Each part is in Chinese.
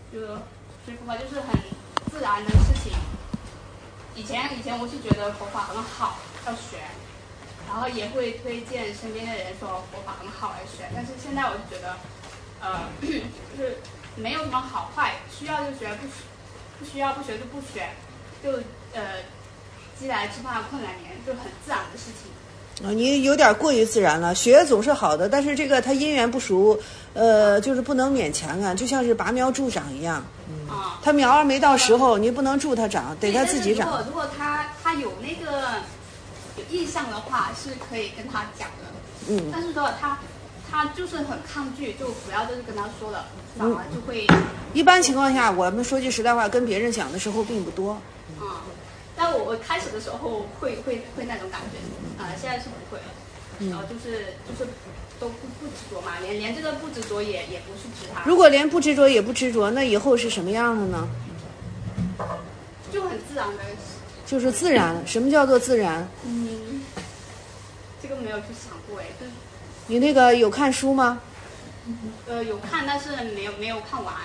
就学佛法就是很自然的事情。以前我是觉得佛法很好，要学，然后也会推荐身边的人说佛法很好来学。但是现在我就觉得，就是没有什么好坏，需要就学，不需要不学就不学，就饥来吃饭困来眠，就很自然的事情。 你有点过于自然了，学总是好的，但是这个它因缘不熟，就是不能勉强啊，就像是拔苗助长一样。它苗儿没到时候，你不能助它长，得它自己长。 如果他有那个有意向的话，是可以跟他讲的。但是说他就是很抗拒，就不要就是跟他说了，反而就会。 一般情况下，我们说句实在话，跟别人讲的时候并不多。 但我开始的时候会那种感觉，现在是不会了。然后就是都不执着嘛，连这个不执着也不是执他。 如果连不执着也不执着，那以后是什么样的呢？ 就很自然的。 就是自然。什么叫做自然？ 这个没有去想过哎。 你那个有看书吗？ 有看，但是没有看完。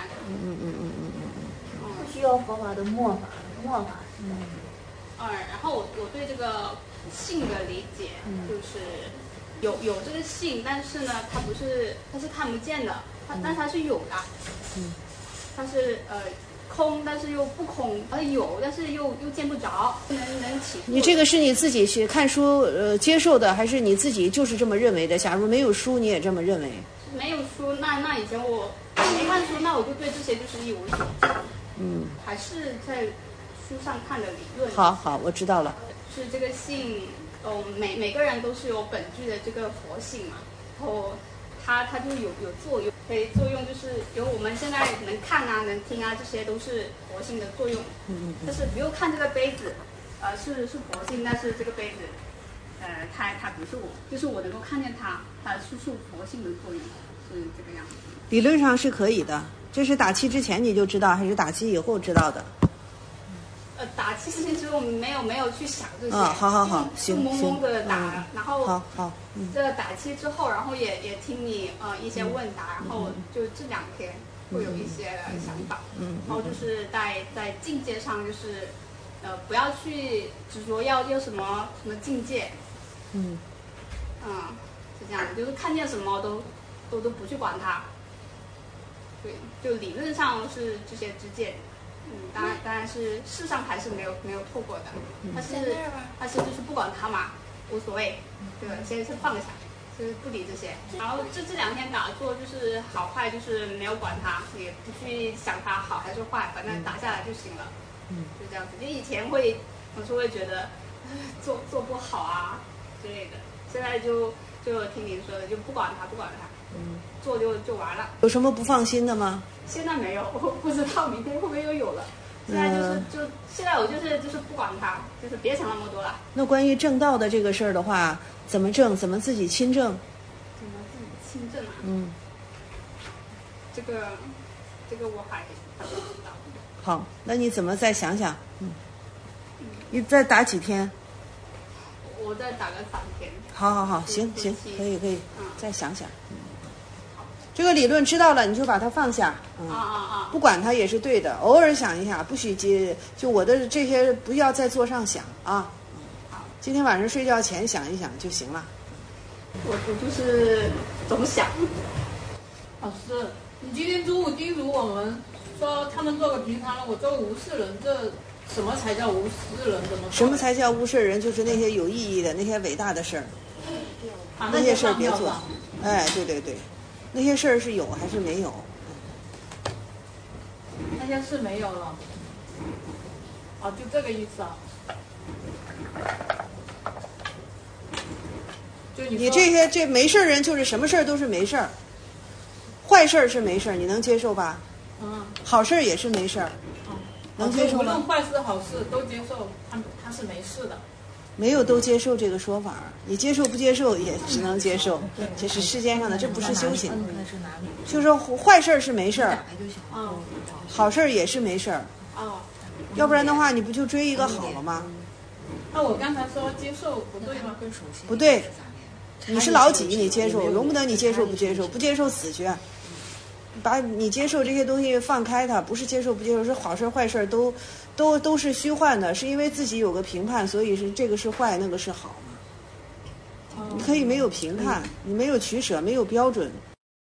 不需要佛法的末法。 然后我对这个性的理解就是有这个性，但是呢，它是看不见的，但它是有的。它是空，但是又不空，有，但是又见不着，能起。 你这个是你自己去看书接受的，还是你自己就是这么认为的？假如没有书，你也这么认为？ 没有书，那以前我没看书，那我就对这些就是一无所知。还是在书上看的理论。 好，我知道了。 是这个性，每个人都是有本具的这个佛性嘛，然后它就有作用，可以作用就是有我们现在能看啊、能听啊，这些都是佛性的作用。但是比如看这个杯子，是佛性，但是这个杯子，它不是我，就是我能够看见它是佛性的作用，是这个样子。 理论上是可以的，这是打气之前你就知道，还是打气以后知道的？ 打气之前其实我们没有去想这些。 好，行， 懵懵的打，然后好， 这打气之后，然后也听你一些问答，然后就这2天会有一些想法，然后就是在境界上就是不要去执着要什么境界，是这样的，就是看见什么都不去管它，对，就理论上是这些之见。当然是世上还是没有错过的，他是就是不管他嘛，无所谓，对吧？先是放下，就是不理这些。然后这2天打坐就是好坏就是没有管他，也不去想他好还是坏，反正打下来就行了。就这样子。就以前总是会觉得做不好啊之类的，现在就听您说的，就不管他，做就完了。 有什么不放心的吗？ 现在没有，我不知道明天会不会又有了。现在现在我就是不管它，就是别想那么多了。 那关于正道的这个事儿的话，怎么正？怎么自己亲正？ 怎么自己亲正啊？这个我还不知道。 好，那你怎么再想想？你再打几天？ 我再打个3天。 好，行，可以，再想想。这个理论知道了，你就把它放下。不管它也是对的，偶尔想一下，不许就我的这些不要在座上想啊。今天晚上睡觉前想一想就行了。 我就是总想。 老师，你今天中午叮嘱我们说，他们做个平常人，我做个无事人，这什么才叫无事人？ 什么才叫无事人？就是那些有意义的、那些伟大的事儿。那些事儿别做。哎，对。那些事儿是有还是没有？ 那些事没有了。就这个意思啊。就你这没事人就是什么事儿都是没事儿，坏事儿是没事儿，你能接受吧？好事儿也是没事儿，能接受吗？ 无论坏事好事都接受，他是没事的。 没有都接受这个说法，你接受不接受也只能接受，这是世间上的，这不是修行。就是说坏事是没事儿，好事也是没事儿，要不然的话你不就追一个好了吗？ 那我刚才说接受不对吗？ 不对，你是老几，你接受，容不得你接受不接受，不接受死去。 把你接受这些东西放开它，不是接受不接受，是好事坏事都是虚幻的，是因为自己有个评判，所以是这个是坏，那个是好嘛。你可以没有评判，你没有取舍，没有标准。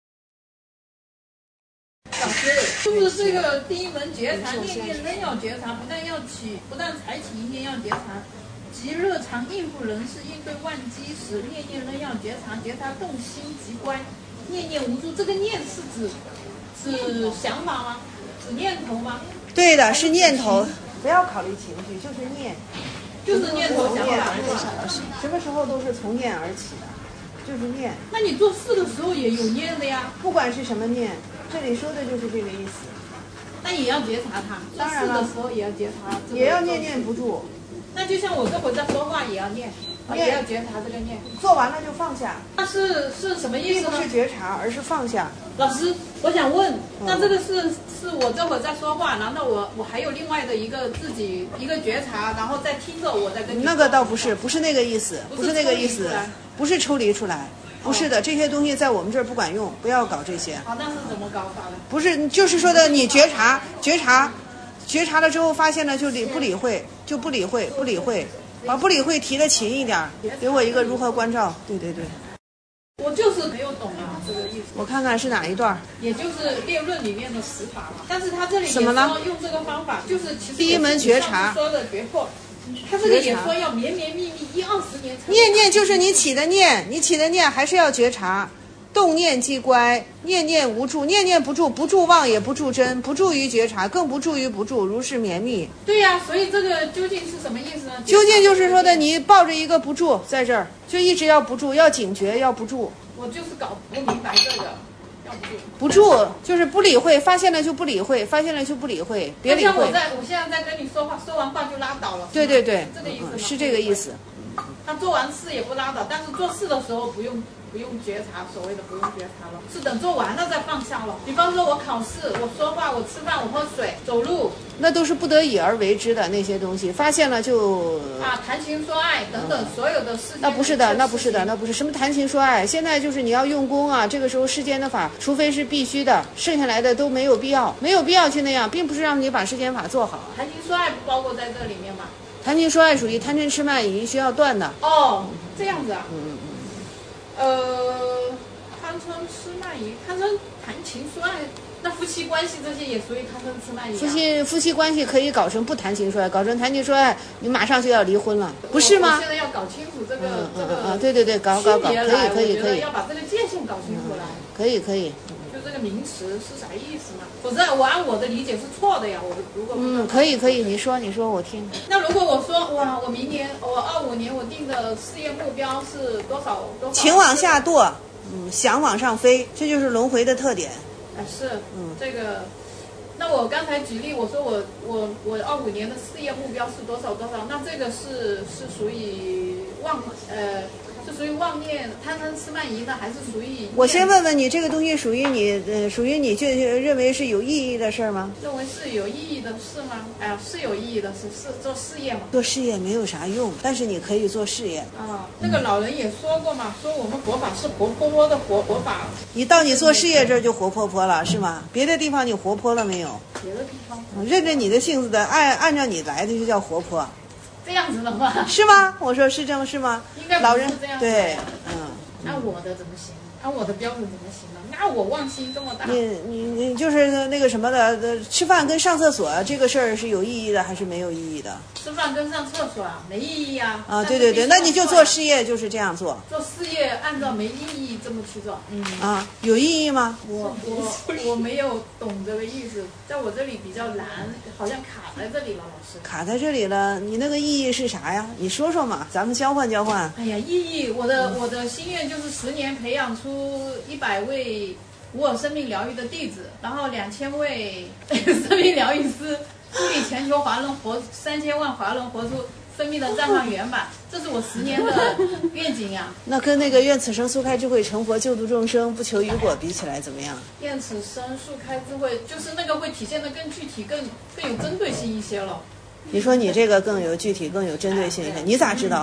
老师，就是这个第一门觉察，念念仍要觉察，不但才起一念要觉察，即日常应付人事应对万机时，念念仍要觉察，觉察动心即观，念念无助。这个念是指想法吗？指念头吗？ 对的，是念头，不要考虑情绪，就是念， 就是念头想法。 什么时候都是从念而起的，就是念。 那你做事的时候也有念的呀？ 不管是什么念，这里说的就是这个意思。 那也要觉察它，做事的时候也要觉察， 也要念念不住。 那就像我这会在说话也要念，也要觉察这个念。 做完了就放下。 那是什么意思呢？ 并不是觉察，而是放下。 老师，我想问，那这个是我这会儿在说话，难道我还有另外的一个自己一个觉察，然后再听着我在跟你说？ 那个倒不是那个意思，不是那个意思，不是抽离出来。不是的，这些东西在我们这儿不管用，不要搞这些。 好，那是怎么搞法的？ 不是，就是说的你觉察了之后发现了就不理会，把不理会提的勤一点，给我一个如何关照。对。 我就是没有懂啊，这个意思。 我看看是哪一段？ 也就是辩论里面的十法嘛。但是他这里也说用这个方法，就是其实第一门觉察说的觉破。他这个也说要绵绵密密1-20年。 念就是你起的念还是要觉察，动念即乖，念念无助，念念不住，不住妄也不住真，不住于觉察，更不住于不住，如是绵密。 对呀，所以这个究竟是什么意思呢？ 究竟就是说的你抱着一个不住在这儿，就一直要不住，要警觉，要不住。 我就是搞不明白这个。 不住就是不理会，发现了就不理会，别理会。 像我现在在跟你说话，说完话就拉倒了。 对， 这个意思是这个意思。 他做完事也不拉倒，但是做事的时候不用觉察，所谓的不用觉察了，是等做完了再放下了。比方说我考试，我说话，我吃饭，我喝水，走路， 那都是不得已而为之的那些东西，发现了就谈情说爱等等所有的事情。 那不是什么谈情说爱。现在就是你要用功啊，这个时候世间的法，除非是必须的，剩下来的都没有必要去那样，并不是让你把世间法做好。 谈情说爱不包括在这里面吗？ 谈情说爱属于贪嗔痴慢疑，需要断的。 哦，这样子啊。贪嗔痴慢疑，谈情说爱，那夫妻关系这些也属于贪嗔痴慢疑。 夫妻关系可以搞成不谈情说爱，搞成谈情说爱，你马上就要离婚了，不是吗？ 我现在要搞清楚这个对，搞，可以， 要把这个界限搞清楚来。 可以。 就这个名词是啥意思嘛？否则我按我的理解是错的呀。我如果可以，你说我听。 那如果我说我明年我25年我定的事业目标是多少？ 情往下堕，想往上飞，这就是轮回的特点。 这个。那我刚才举例，我说我25年的事业目标是多少，那这个是属于是属于妄念贪嗔痴慢疑呢，还是属于？ 我先问问你，这个东西属于你就认为是有意义的事吗？ 认为是有意义的事吗？是有意义的事，是做事业嘛？ 做事业没有啥用，但是你可以做事业。 那个老人也说过嘛，说我们佛法是活泼泼的活法。 你到你做事业这儿就活泼泼了，是吗？别的地方你活泼了没有？ 别的地方认着你的性子的，按照你来的就叫活泼。 这样子的话是吗？我说是这样是吗？ 应该不是这样子。 对， 按我的怎么行？按我的标准怎么行呢？那我妄心这么大。 你就是那个什么的，吃饭跟上厕所这个事儿是有意义的还是没有意义的？ 吃饭跟上厕所没意义啊。 对，那你就做事业就是这样做。 做事业按照没意义这么去做。 有意义吗？ 我没有懂这个意思，在我这里比较难，好像卡在这里了，老师。 卡在这里了，你那个意义是啥呀？你说说嘛，咱们交换交换。 哎呀，意义，我的心愿就是10年培养出100位无我生命疗愈的弟子，然后2000位生命疗愈师，助力全球华人3000万华人活出生命的绽放圆满，这是我10年的愿景呀。 那跟那个愿此生速开智慧成佛救度众生不求于果比起来怎么样？ 愿此生速开智慧，就是那个会体现的更具体、更有针对性一些了。 你说你这个更有具体、更有针对性一些，你咋知道？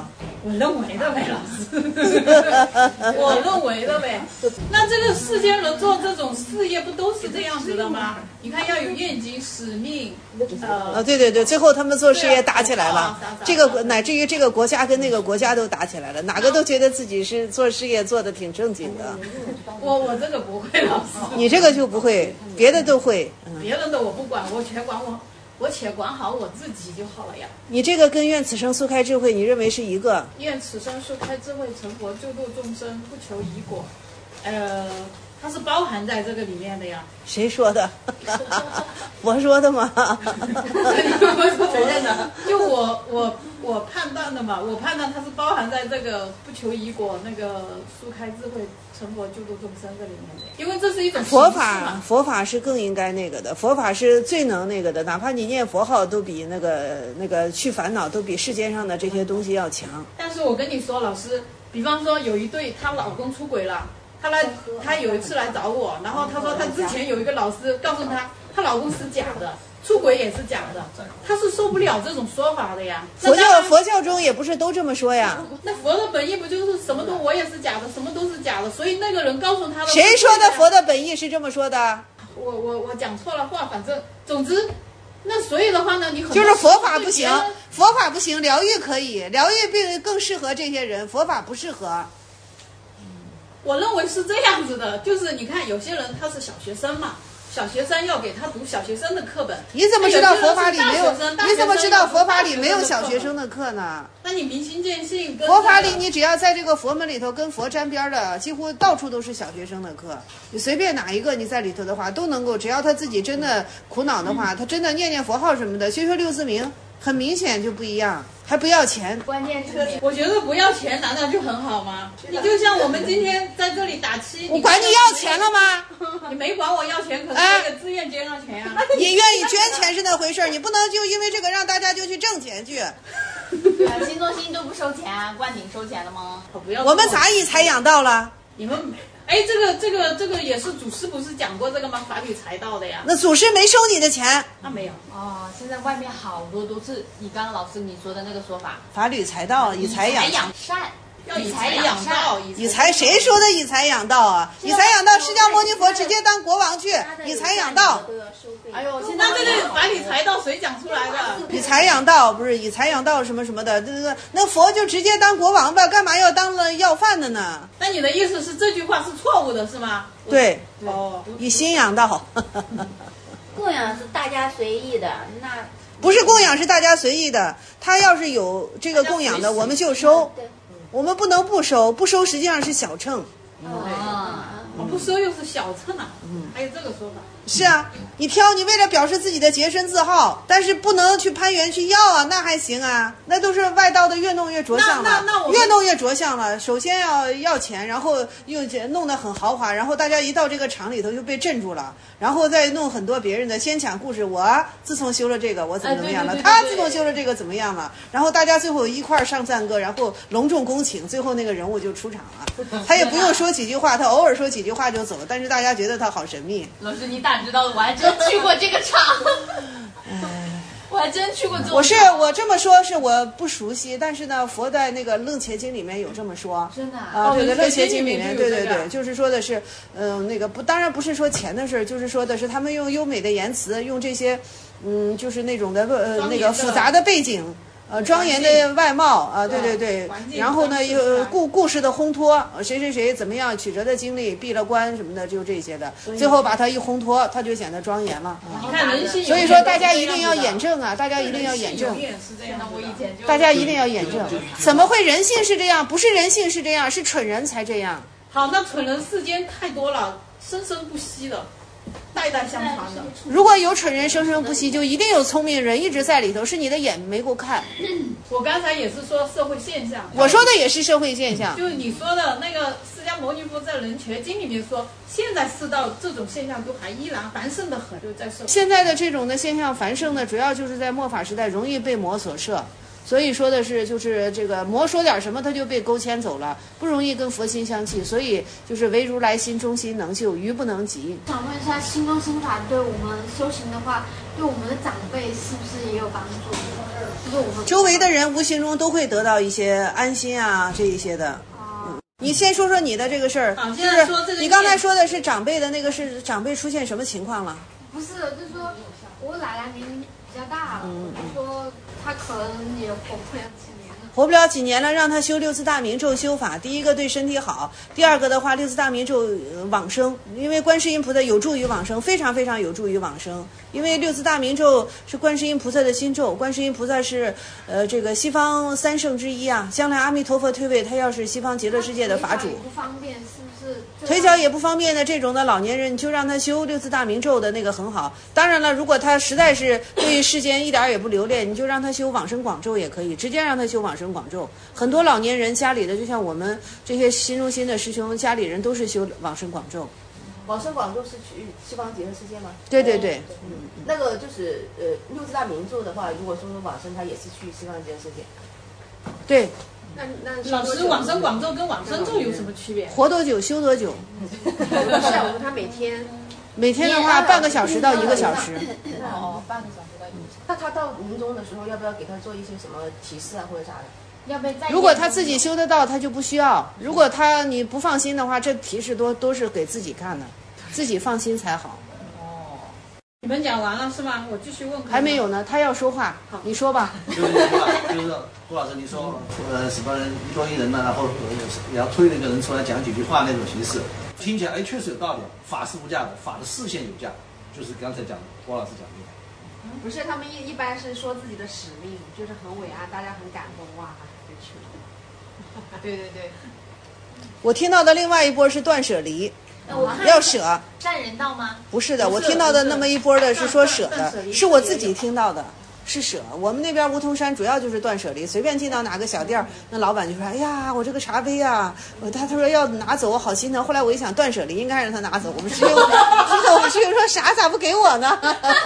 我认为的呗，老师，我认为的呗。那这个世间人做这种事业不都是这样子的吗？你看要有愿景、使命， 对对对，最后他们做事业打起来了，这个乃至于这个国家跟那个国家都打起来了，哪个都觉得自己是做事业做的挺正经的。 我这个不会，老师。 你这个就不会，别的都会。 别人的我不管，我且管好我自己就好了呀。 你这个跟愿此生速开智慧，你认为是一个？ 愿此生速开智慧，成佛救度众生，不求一果。它是包含在这个里面的呀。 谁说的？我说的吗？ 承认的。就我判断的嘛，我判断它是包含在这个不求一果那个速开智慧成佛救度众生这里面的，因为这是一种佛法是更应该那个的，佛法是最能那个的，哪怕你念佛号都比那个去烦恼都比世间上的这些东西要强。 但是我跟你说，老师，比方说有一对，她老公出轨了。她有一次来找我，然后她说她之前有一个老师告诉她老公是假的，出轨也是假的，她是受不了这种说法的呀。 佛教中也不是都这么说呀。 那佛的本意不就是什么都我也是假的，什么都是假的，所以那个人告诉她的。 谁说的佛的本意是这么说的？ 我讲错了话，反正总之。那所以的话呢，你很就是佛法不行，佛法不行，疗愈可以，疗愈更适合这些人，佛法不适合。 我认为是这样子的，就是你看有些人他是小学生嘛，小学生要给他读小学生的课本。 你怎么知道佛法里没有？你怎么知道佛法里没有小学生的课呢？ 那你明心见性跟佛法里，你只要在这个佛门里头跟佛沾边的，几乎到处都是小学生的课。你随便哪一个你在里头的话，都能够，只要他自己真的苦恼的话，他真的念佛号什么的，学六字明，很明显就不一样。还不要钱， 关键是我觉得不要钱难道就很好吗？你就像我们今天在这里打七， 我管你要钱了吗？ 你没管我要钱，可是那个自愿捐上钱啊。 你愿意捐钱是那回事，你不能就因为这个让大家就去挣钱去。 新中心都不收钱，灌顶收钱了吗？ 我们咋以财养道了？ 你们这个也是祖师不是讲过这个吗？法理财道的呀。 那祖师没收你的钱？ 那没有。 哦，现在外面好多都是你刚刚老师你说的那个说法， 法理财道，以财养善。 要以财养道， 以财谁说的以财养道啊？以财养道，释迦牟尼佛直接当国王去，以财养道。 哎呦，现在那这个法理财道谁讲出来的？ 以财养道不是以财养道什么什么的，那佛就直接当国王吧，干嘛要当了要饭的呢？ 那你的意思是这句话是错误的，是吗？ 对， 哦， 以心养道。 供养是大家随意的，那不是供养是大家随意的，他要是有这个供养的，我们就收。我们不能不收，不收实际上是小乘。 不收又是小乘啊，还有这个说法。 是啊，你挑，你为了表示自己的洁身自好，但是不能去攀缘去要啊，那还行啊，那都是外道的越弄越着相了，越弄越着相了。首先要钱，然后又弄得很豪华，然后大家一到这个场里头就被镇住了，然后再弄很多别人的先讲故事，我自从修了这个我怎么样了，他自从修了这个怎么样了，然后大家最后一块上赞歌，然后隆重恭请，最后那个人物就出场了，他也不用说几句话，他偶尔说几句话就走了，但是大家觉得他好神秘。 老师你咋知道的？我还真去过这个场，我还真去过这种场。我这么说是我不熟悉，但是呢，佛在那个《楞伽经》里面有这么说。 真的啊？ 对对，《楞伽经》里面，对，就是说的是，那个不，当然不是说钱的事，就是说的是他们用优美的言辞，用这些，就是那种的那个复杂的背景。庄严的外貌啊，对，然后呢，又故事的烘托，谁怎么样曲折的经历，闭了关什么的，就这些的，最后把它一烘托，它就显得庄严了。 你看人性， 所以说大家一定要验证啊，大家一定要验证。大家一定要验证，怎么会人性是这样？不是人性是这样，是蠢人才这样。 好，那蠢人世间太多了，生生不息的。代代相传的， 如果有蠢人生生不息，就一定有聪明人一直在里头，是你的眼没够看。 我刚才也是说社会现象， 我说的也是社会现象。 就是你说的那个释迦牟尼佛在《人觉经》里面说，现在世道这种现象都还依然繁盛的很，就在社会。 现在的这种的现象繁盛呢，主要就是在末法时代容易被魔所摄。 所以说的是就是这个魔说点什么他就被勾牵走了，不容易跟佛心相契，所以就是唯如来心中心能救，愚不能及。 想问一下，心中心法对我们修行的话，对我们的长辈是不是也有帮助？就是我们周围的人无形中都会得到一些安心啊，这一些的。你先说说你的这个事儿，就是你刚才说的是长辈的那个是长辈出现什么情况了？ 不是，就是说我奶奶年龄比较大了，说她可能也活不了几年了。 活不了几年了，让他修六字大明咒修法。第一个对身体好，第二个的话，六字大明咒往生，因为观世音菩萨有助于往生，非常非常有助于往生。因为六字大明咒是观世音菩萨的心咒，观世音菩萨是这个西方三圣之一啊。将来阿弥陀佛退位，他要是西方极乐世界的法主。 不方便是不是？ 腿脚也不方便的这种的老年人，你就让他修六字大明咒的那个很好。当然了，如果他实在是对世间一点也不留恋，你就让他修往生广咒也可以，直接让他修往生广咒。很多老年人家里的，就像我们这些心中心的师兄，家里人都是修往生广咒。 往生广咒是去西方极乐世界吗？ 对对对， 那个就是六字大明咒的话，如果说往生，他也是去西方极乐世界。 对。 那老师，往生广咒跟往生咒有什么区别？ 活多久修多久。 不是，我说他每天的话半个小时到1个小时。 哦，半个小时到1个小时。那他到临终的时候，要不要给他做一些什么提示啊，或者啥的？ 要不要再？ 如果他自己修得到，他就不需要；如果你不放心的话，这提示都是给自己看的，自己放心才好。 你们讲完了是吗？我继续问。 还没有呢，他要说话，你说吧。 就是杜老师，你说什么人1多亿人呢，然后也要推那个人出来讲几句话那种形式，听起来确实有道理，法是无价的，法的视线有价，就是刚才讲的郭老师讲的。 不是，他们一般是说自己的使命，就是很伟岸，大家很感动，哇，就去了。 对对对。 我听到的另外一波是断舍离。要舍占人道吗？ 不是的，我听到的那么一波的是说舍的，是我自己听到的，是舍。我们那边梧桐山主要就是断舍离，随便进到哪个小店，那老板就说：“哎呀，我这个茶杯啊，他说要拿走，我好心疼。”后来我一想，断舍离应该让他拿走。我们师兄说啥咋不给我呢？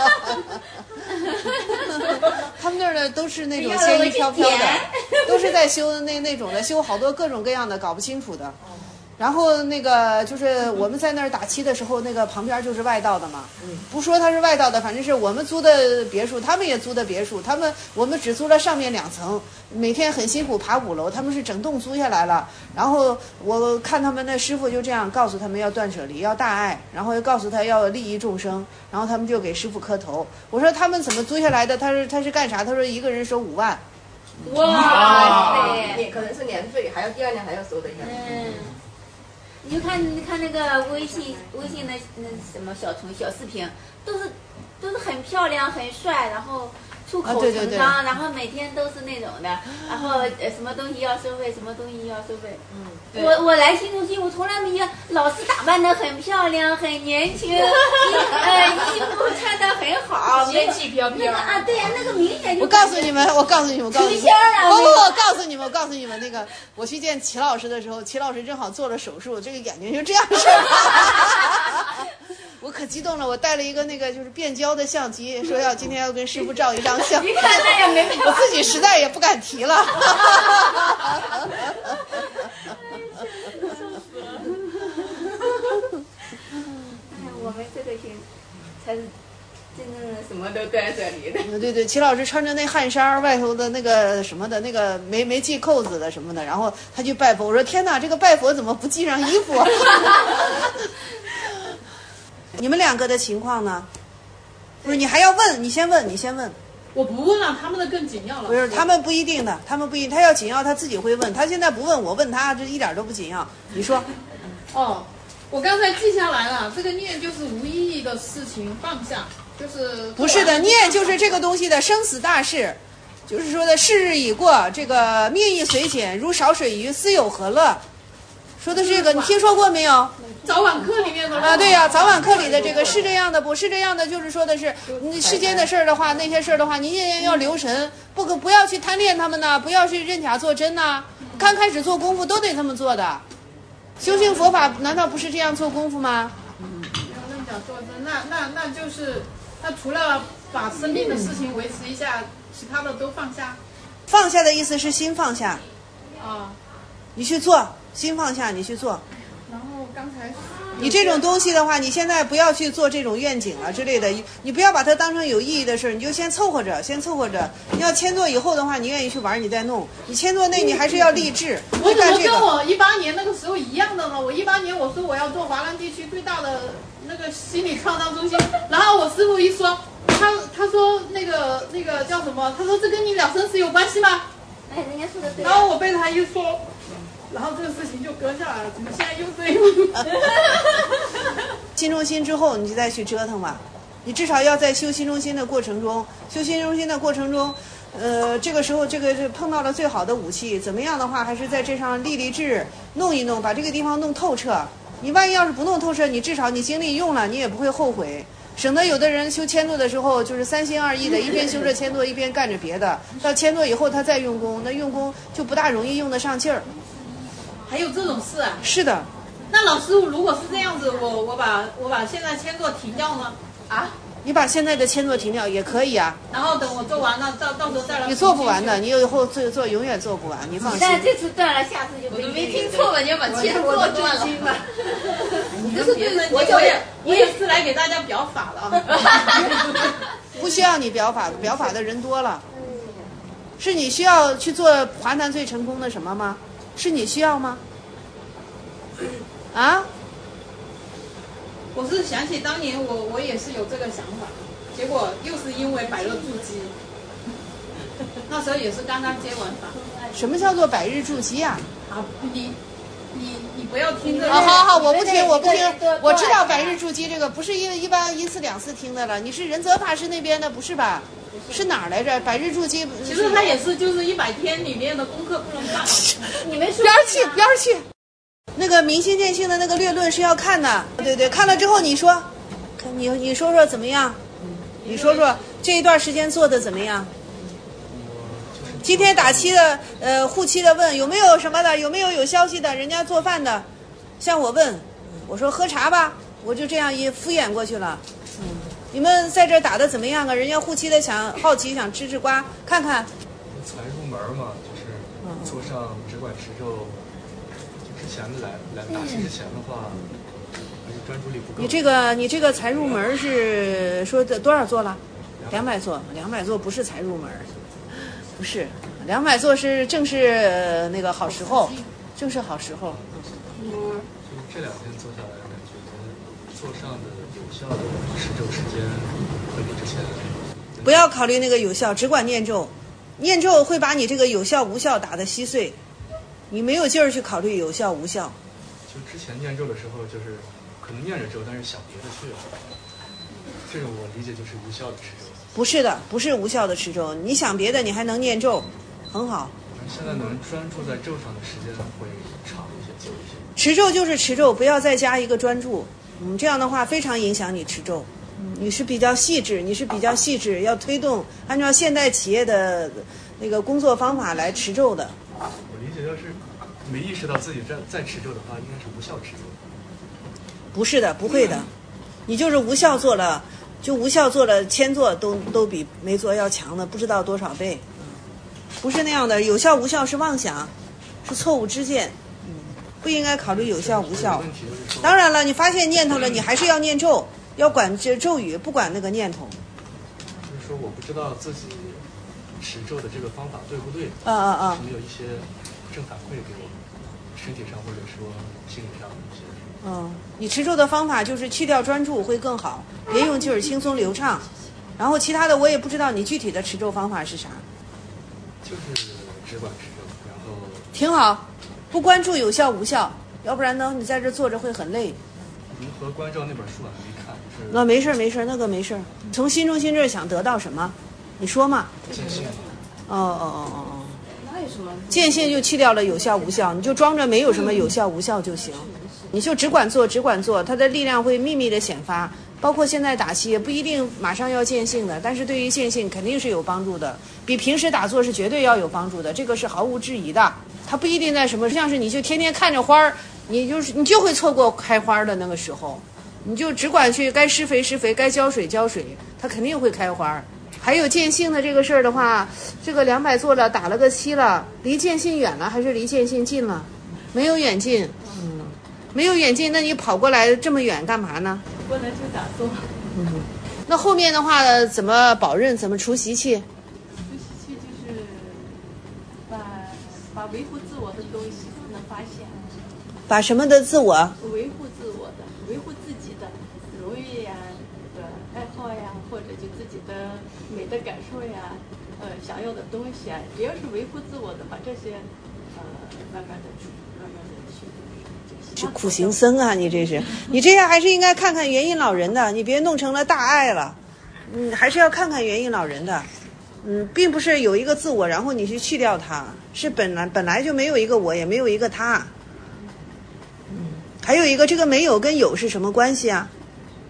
他们那儿的都是那种仙衣飘飘的，都是在修那种的，修好多各种各样的，搞不清楚的。然后那个就是我们在那儿打七的时候，那个旁边就是外道的嘛，不说他是外道的，反正是我们租的别墅，他们也租的别墅，我们只租了上面2层，每天很辛苦爬5楼，他们是整栋租下来了。然后我看他们的师傅就这样告诉他们要断舍离，要大爱，然后又告诉他要利益众生，然后他们就给师傅磕头。我说他们怎么租下来的？他是干啥？他说一个人收5万。 哇， 也可能是年费，还要第2年还要收的。 你就看那个微信那什么小视频，都是很漂亮很帅，然后出口成章，然后每天都是那种的，然后什么东西要收费，什么东西要收费。我来新中心，我从来没见老师打扮得很漂亮，很年轻，衣服穿得很好， 仙气飘飘。 啊，对呀，那个明显就。 我告诉你们，我告诉你们，那个我去见齐老师的时候，齐老师正好做了手术，这个眼睛就这样式儿。我可激动了，我带了一个那个就是变焦的相机，说今天要跟师傅照一张相。 一看那也没办法， 我自己实在也不敢提了。 我们这个才是真正的什么都断舍离的。 对，齐老师穿着那汗衫，外头的那个什么的，那个没系扣子的什么的，然后他去拜佛。我说天哪，这个拜佛怎么不系上衣服？你们2个的情况呢？不是，你还要问？你先问。 我不问了，他们的更紧要了。 不是，他们不一定的，他要紧要他自己会问，他现在不问，我问他，这一点都不紧要。你说。 哦，我刚才记下来了，这个念就是无意义的事情放下，就是不是的，念就是这个东西的生死大事，就是说的逝日已过，这个命亦随减，如少水鱼，斯有何乐？说的是这个，你听说过没有？ 早晚课里面的啊，对呀，早晚课里的这个是这样的，不是这样的，就是说的是世间的事儿的话，那些事儿的话，你也要留神，不要去贪恋他们呐，不要去认假作真呐。刚开始做功夫都得这么做的，修行佛法难道不是这样做功夫吗？ 要认假作真，那就是除了把生命的事情维持一下，其他的都放下。 放下的意思是心放下。 啊， 你去做，心放下，你去做。 然后刚才你这种东西的话，你现在不要去做这种愿景了之类的，你不要把它当成有意义的事，你就先凑合着，先凑合着。你要签做以后的话，你愿意去玩，你再弄。你签做内，你还是要励志。 我怎么跟我18年那个时候一样的呢？我18年我说我要做华南地区最大的那个心理创伤中心，然后我师傅一说，他说那个叫什么？他说这跟你了生死有关系吗？ 哎，人家说的对。 然后我被他一说。然后这个事情就搁下来了，怎么现在又这样？ 心中心之后，你就再去折腾吧。你至少要在修心中心的过程中，这个时候这个是碰到了最好的武器。怎么样的话，还是在这上立志，弄一弄，把这个地方弄透彻。你万一要是不弄透彻，你至少你精力用了，你也不会后悔。省得有的人修签座的时候就是三心二意的，一边修着签座，一边干着别的。到签座以后，他再用功，那用功就不大容易用得上劲儿。 还有这种事啊？ 是的。 那老师傅，如果是这样子，我把现在签座停掉呢？啊？ 你把现在的签座停掉也可以啊。 然后等我做完了，到时候再来。 你做不完的，你以后做永远做不完，你放心。 但这次断了，下次就我没听错吧？你要把签座断了。 这是对人，我也是来给大家表法的。 不需要你表法的人多了。是你需要去做华南最成功的什么吗？是你需要吗？啊？ 我是想起当年我也是有这个想法，结果又是因为百乐筑基，那时候也是刚刚接完法。 什么叫做百日筑基啊？ 啊，你不要听这个。 好，我不听。我知道百日筑基这个不是因为一般1次2次听的了。你是仁泽法师那边的不是吧？是哪儿来着？百日筑基。 其实它也是就是100天里面的功课不能干。 你们说边儿去。那个明心见性的那个略论是要看的，对，看了之后你说，你说说怎么样？你说说这一段时间做的怎么样？今天打期的护期的问有没有什么的，有没有消息的，人家做饭的，像我问，我说喝茶吧，我就这样一敷衍过去了。你们在这打的怎么样啊？人家护期的好奇想吃瓜看看。 才入门嘛，就是做上只管持咒。之前来打期之前的话，还是专注力不够。 你这个才入门是说的多少座了？200座，200座不是才入门，不是200座是正是那个好时候，正是好时候。 就这2天做下来，感觉做上的有效的持咒时间会比之前。 不要考虑那个有效，只管念咒，念咒会把你这个有效无效打得稀碎。你没有劲儿去考虑有效无效。 就之前念咒的时候，就是可能念着咒，但是想别的去了。这种我理解就是无效的持咒。 不是的，不是无效的持咒。你想别的，你还能念咒，很好。 现在能专注在咒上的时间会长一些、久一些。 持咒就是持咒，不要再加一个专注。这样的话非常影响你持咒。你是比较细致，要推动按照现代企业的那个工作方法来持咒的。 我理解要是没意识到自己在持咒的话，应该是无效持咒。 不是的，不会的，你就是无效做了，签做都比没做要强的不知道多少倍。不是那样的，有效无效是妄想，是错误知见。不应该考虑有效无效。当然了，你发现念头了，你还是要念咒，要管这咒语，不管那个念头。 就是说，我不知道自己持咒的这个方法对不对？有没有一些正反馈给我，身体上或者说心理上的一些？ 你持咒的方法就是去掉专注会更好，别用劲儿，轻松流畅。然后其他的我也不知道你具体的持咒方法是啥。 就是只管持咒，然后挺好，不关注有效无效，要不然呢你在这坐着会很累。 如何关照那本书我还没看，就是那没事，那个没事。从心中心这儿想得到什么？你说嘛。 见性。 那有什么？ 见性就去掉了有效无效，你就装着没有什么有效无效就行。你就只管做，它的力量会秘密的显发。包括现在打气也不一定马上要见性的，但是对于见性肯定是有帮助的，比平时打坐是绝对要有帮助的，这个是毫无质疑的。它不一定在什么，像是你就天天看着花儿，你就会错过开花的那个时候，你就只管去该施肥施肥，该浇水浇水，它肯定会开花。 还有见性的这个事儿的话，这个200做了，打了个7了，离见性远了还是离见性近了？没有远近，没有远近，那你跑过来这么远干嘛呢？ 过来就打坐。 那后面的话怎么保任？怎么除习气？ 除习气就是把维护自我的东西能发现。 把什么的自我？ 维护自我的，维护自己的荣誉呀，爱好呀，或者就自己的美的感受呀，想要的东西啊，只要是维护自我的，把这些慢慢的去。 这苦行僧啊，你这是，你这样还是应该看看元印老人的，你别弄成了大爱了，还是要看看元印老人的，并不是有一个自我，然后你去掉它，是本来就没有一个我，也没有一个他，还有一个这个没有跟有是什么关系啊？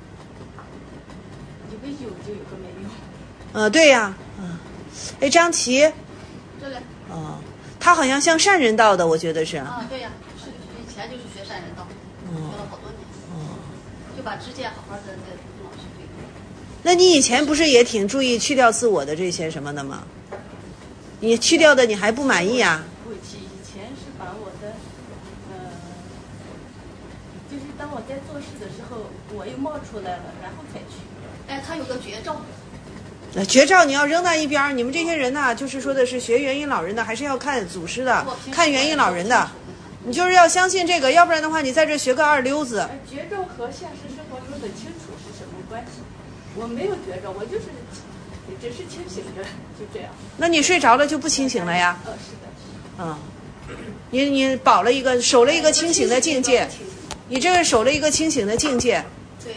有个有就有个没有。 对呀，哎，张琪， 这里， 他好像像善人道的，我觉得是。 对呀，是以前就是学善人道，学了好多年，就把知见好好的跟老师对。 那你以前不是也挺注意去掉自我的这些什么的吗？你去掉的你还不满意啊？ 不，以前是把我的，就是当我在做事的时候，我又冒出来了，然后才去。 哎，他有个绝招。 绝招你要扔在一边，你们这些人呐，就是说的是学元印老人的，还是要看祖师的，看元印老人的。你就是要相信这个，要不然的话，你在这学个2溜子。 绝招和现实生活中的清楚是什么关系？我没有绝招，我就是只是清醒着，就这样。 那你睡着了就不清醒了呀？ 是的。 你守了一个清醒的境界，你这个守了一个清醒的境界。 对。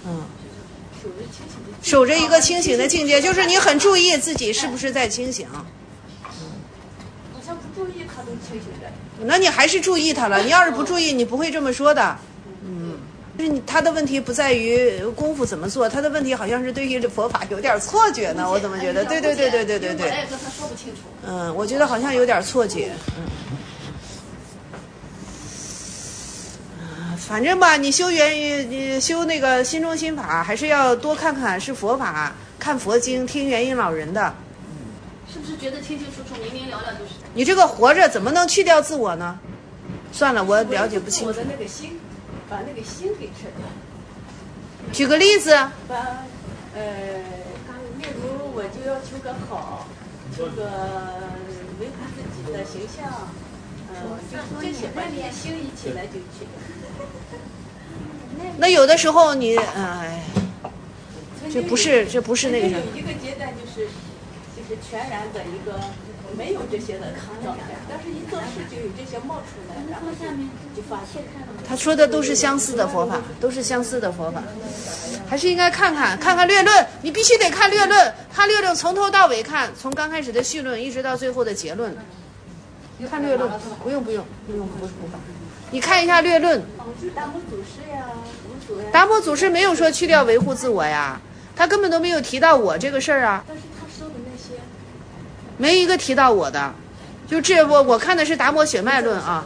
守着一个清醒的境界，就是你很注意自己是不是在清醒。 好像不注意他都清醒着。 那你还是注意他了，你要是不注意，你不会这么说的。就是他的问题不在于功夫怎么做，他的问题好像是对于这佛法有点错觉呢。我怎么觉得？对。 我也跟他说不清楚。 我觉得好像有点错觉。反正吧，你修那个心中心法，还是要多看看是佛法，看佛经，听元印老人的。 是不是觉得清清楚楚、明明了了就是？ 你这个活着怎么能去掉自我呢？算了，我了解不清楚。 我的那个心，把那个心给吃掉。 举个例子。 例如我就要求个好，求个维护自己的形象，这些把这些心一起来就去掉。 那有的时候你这不是那个。 有一个阶段就是全然的一个没有这些的状态，但是一做事就有这些冒出来，然后就发现。 他说的都是相似的佛法，还是应该看看略论，你必须得看略论，看略论从头到尾看，从刚开始的序论一直到最后的结论。看略论，不用，不是佛法。你看一下略论。 达摩祖师呀， 达摩祖师没有说去掉维护自我呀，他根本都没有提到我这个事儿啊。 但是他说的那些， 没一个提到我的，就这我看的是达摩血脉论啊。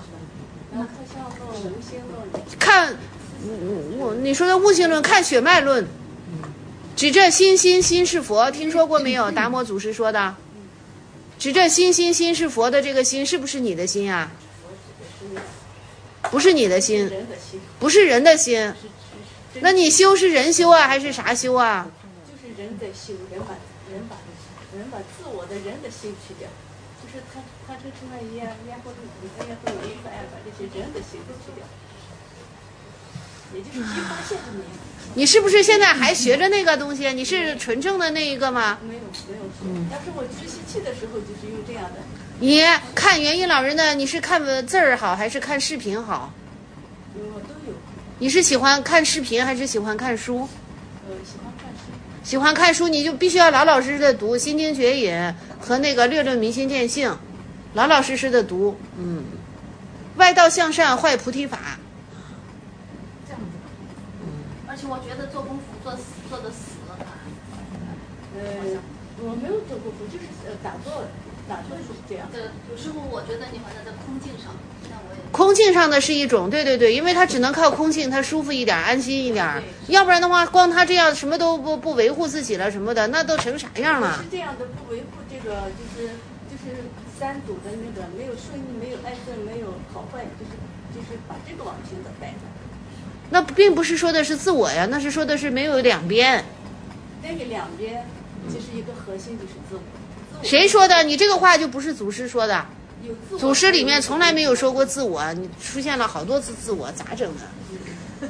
看，你说的悟性论，看血脉论，指证心是佛，听说过没有？达摩祖师说的，指证心是佛的这个心是不是你的心啊？不是你的心，不是人的心，那你修是人修啊，还是啥修啊？ 就是人在修，人把自我的人的心去掉，就是他这出来烟或者把这些人的心去掉，也就是一发现就没有。 你是不是现在还学着那个东西？你是纯正的那一个吗？ 没有。要是我学习气的时候，就是用这样的。 你看元印老人的，你是看字儿好还是看视频好？ 我都有。 你是喜欢看视频还是喜欢看书？ 喜欢看书。 喜欢看书，你就必须要老老实实的读《心经绝引》和那个《略论明心见性》，老老实实的读。外道向善，坏菩提法。 这样子。而且我觉得做功夫做的死了。 我没有做过佛，就是打坐是这样。 有时候我觉得你好像在空境上， 空境上的是一种，对对对，因为它只能靠空境，它舒服一点，安心一点。要不然的话，光他这样什么都不维护自己了什么的，那都成啥样了？ 是这样的，不维护这个就是三组的那个没有顺应，没有爱憎，没有好坏，就是把这个往前的带上。 那并不是说的是自我呀，那是说的是没有两边。 那个两边其实一个核心就是自我。 谁说的？你这个话就不是祖师说的。祖师里面从来没有说过自我，你出现了好多次自我，咋整的？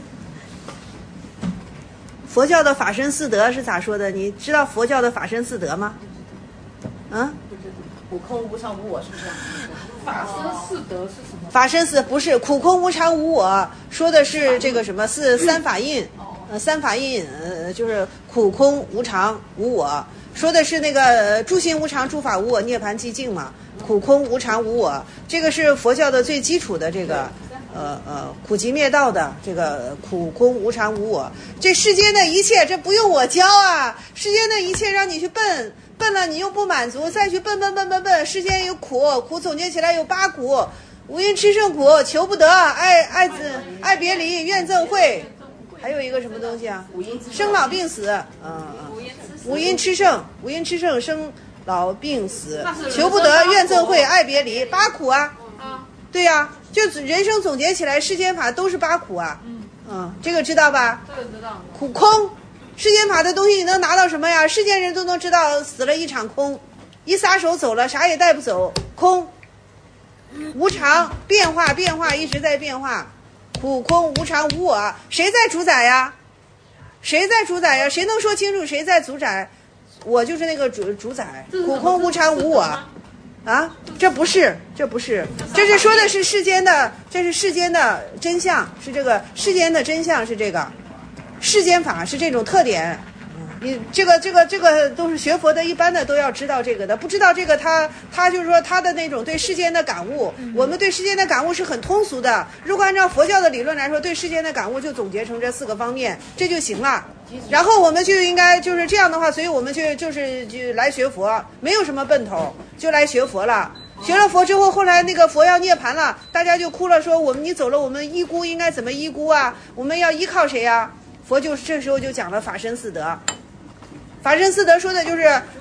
佛教的法身四德是咋说的？你知道佛教的法身四德吗？啊？ 苦空无常无我，是不是？ 法身四德是什么？ 法身四不是苦空无常无我，说的是这个什么三法印。三法印就是苦空无常无我，说的是那个诸行无常诸法无我涅槃寂静嘛。苦空无常无我，这个是佛教的最基础的这个苦集灭道的这个苦空无常无我。这世间的一切，这不用我教啊，世间的一切让你去笨了你又不满足，再去笨，世间有苦总结起来有8苦：无因痴胜苦、求不得、爱别离、怨憎会，还有一个什么东西啊？生老病死，无因痴胜生老病死，求不得、怨憎会、爱别离，8苦啊。对呀，就人生总结起来，世间法都是8苦啊。这个知道吧？ 这个知道。 苦空，世间法的东西你能拿到什么呀？世间人都能知道，死了一场空，一撒手走了，啥也带不走，空。无常，变化一直在变化，苦空无常无我，谁在主宰呀？谁能说清楚谁在主宰？我就是那个主宰，苦空无常无我，啊，这不是，这是说的是世间的，这是世间的真相，是这个世间的真相是这个，世间法是这种特点。你这个都是学佛的，一般的都要知道这个的，不知道这个他就是说他的那种对世间的感悟，我们对世间的感悟是很通俗的。如果按照佛教的理论来说，对世间的感悟就总结成这4个方面，这就行了。然后我们就应该就是这样的话，所以我们就来学佛，没有什么奔头，就来学佛了。学了佛之后，后来那个佛要涅槃了，大家就哭了，说你走了，我们依孤应该怎么依孤啊？我们要依靠谁呀？佛就这时候就讲了法身四德。法身四德说的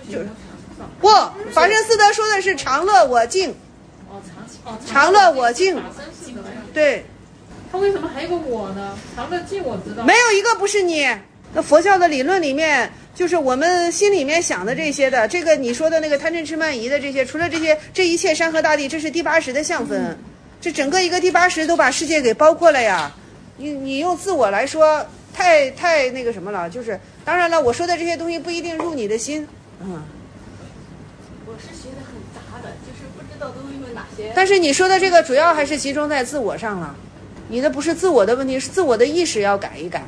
法身四德说的是常乐我净。常乐我净。对。 他为什么还有个我呢？常乐净我知道。 没有一个不是你。那佛教的理论里面，就是我们心里面想的这些的，这个你说的那个贪嗔痴慢疑的这些，除了这一切山河大地，这是第80的相分。这整个一个第80都把世界给包括了呀。你用自我来说，太那个什么了，就是当然了，我说的这些东西不一定入你的心。 我是学的很杂的，就是不知道都有哪些。 但是你说的这个主要还是集中在自我上了，你的不是自我的问题，是自我的意识要改一改，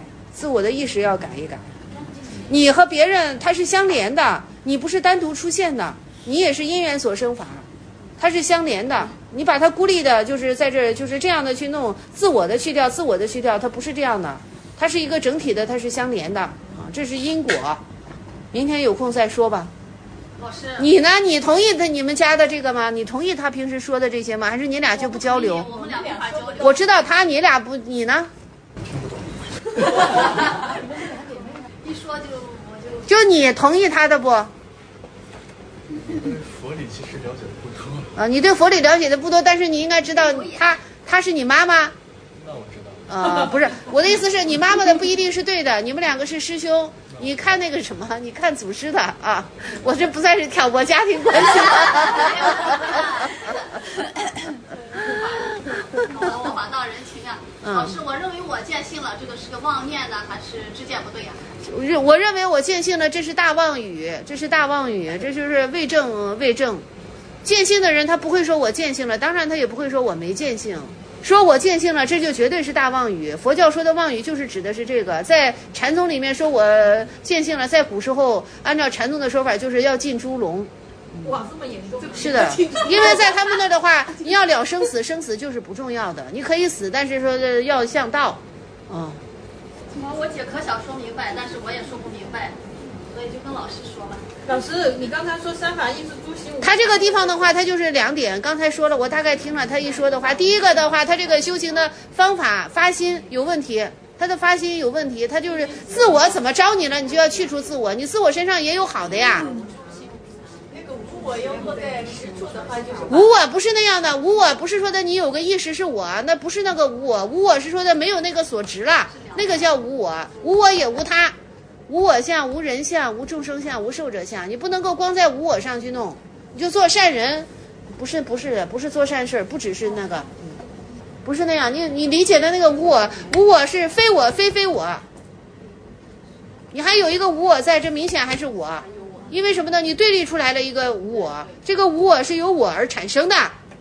你和别人它是相连的，你不是单独出现的，你也是因缘所生法，它是相连的。你把它孤立的，就是在这就是这样的去弄，自我的去掉，它不是这样的。它是一个整体的，它是相连的啊，这是因果。明天有空再说吧。 老师， 你呢？你同意你们家的这个吗？你同意他平时说的这些吗？还是你俩就不交流？ 我们俩没法交流。 我知道他，你俩不，你呢？ 一说我就你同意他的不？ 佛理其实了解的不多。 啊，你对佛理了解的不多，但是你应该知道他是你妈妈。 那我知道。 不是，我的意思是你妈妈的不一定是对的，你们2个是师兄。你看那个什么，你看祖师的啊，我这不算是挑拨家庭关系了。 我法道人情啊。老师，我认为我见性了，这个是个妄念呢，还是知见不对呀？ 我认为我见性了，这是大妄语，这就是伪证。见性的人他不会说我见性了，当然他也不会说我没见性。说我见性了，这就绝对是大妄语。佛教说的妄语就是指的是这个，在禅宗里面说我见性了，在古时候按照禅宗的说法就是要进猪笼。 哇，这么严重？ 是的，因为在他们那的话，你要了生死，生死就是不重要的，你可以死，但是说要向道。 我姐可想说明白，但是我也说不明白，所所以就跟老师说了。 老师，你刚才说三法印是诸行无。 他这个地方的话，他就是2点。刚才说了，我大概听了他一说的话。第一个的话，他这个修行的方法发心有问题，他的发心有问题，他就是自我怎么着你了，你就要去除自我，你自我身上也有好的呀。 那个无我要落在实处的话，就是无我不是那样的，无我不是说的你有个意识是我，那不是那个无我，无我是说的没有那个所执了，那个叫无我，无我也无他。无我相、无人相、无众生相、无寿者相，你不能够光在无我上去弄，你就做善人，不是做善事，不只是那个，不是那样。你理解的那个无我，无我是非我非我，你还有一个无我在，这明显还是我，因为什么呢？你对立出来了一个无我，这个无我是由我而产生的。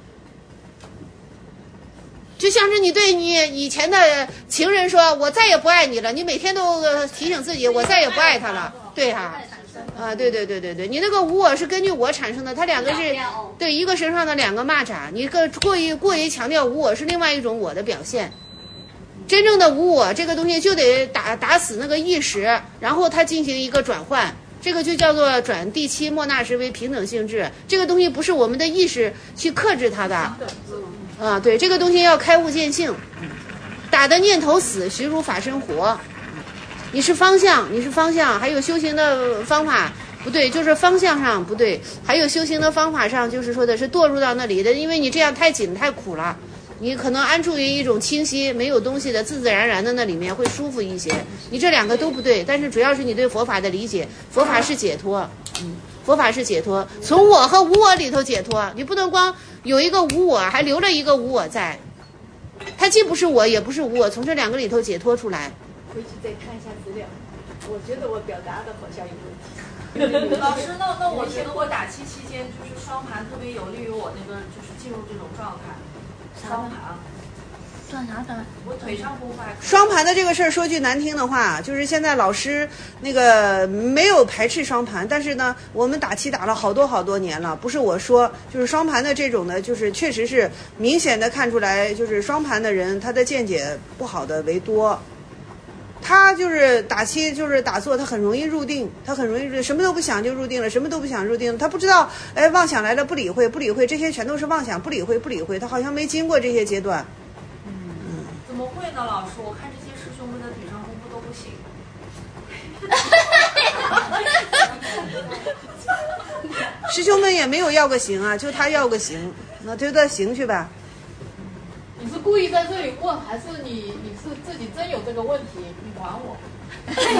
就像是你对你以前的情人说我再也不爱你了，你每天都提醒自己我再也不爱他了，对哈，对，你那个无我是根据我产生的，它两个是对一个身上的2个蚂蚱，你过于强调无我是另外一种我的表现。真正的无我这个东西就得打死那个意识，然后它进行一个转换，这个就叫做转第7莫那识为平等性质。这个东西不是我们的意识去克制它的。对，这个东西要开悟见性，打的念头死，徐如法身活。你是方向，还有修行的方法不对，就是方向上不对，还有修行的方法上，就是说的是堕入到那里的，因为你这样太紧太苦了，你可能安住于一种清晰没有东西的自自然然的那里面会舒服一些。你这2个都不对，但是主要是你对佛法的理解，佛法是解脱，佛法是解脱，从我和无我里头解脱，你不能光有一个无我还留了一个无我在，它既不是我也不是无我，从这2个里头解脱出来。 回去再看一下资料，我觉得我表达的好像有问题。 老师，那我觉得我打气期间就是双盘特别有利于我那个就是进入这种状态。双盘转啥转？ 我腿上不坏。 双盘的这个事儿，说句难听的话，就是现在老师那个没有排斥双盘，但是呢，我们打气打了好多年了，不是我说，就是双盘的这种呢，就是确实是明显的看出来，就是双盘的人他的见解不好的为多。他就是打气，就是打坐，他很容易入定，什么都不想就入定了，什么都不想入定，他不知道，妄想来了不理会，这些全都是妄想，不理会，他好像没经过这些阶段。 怎么会呢，老师？我看这些师兄们的腿上功夫都不行。 师兄们也没有要个行啊，就他要个行，那就他行去吧。 你是故意在这里问，还是你是自己真有这个问题？你管我？我觉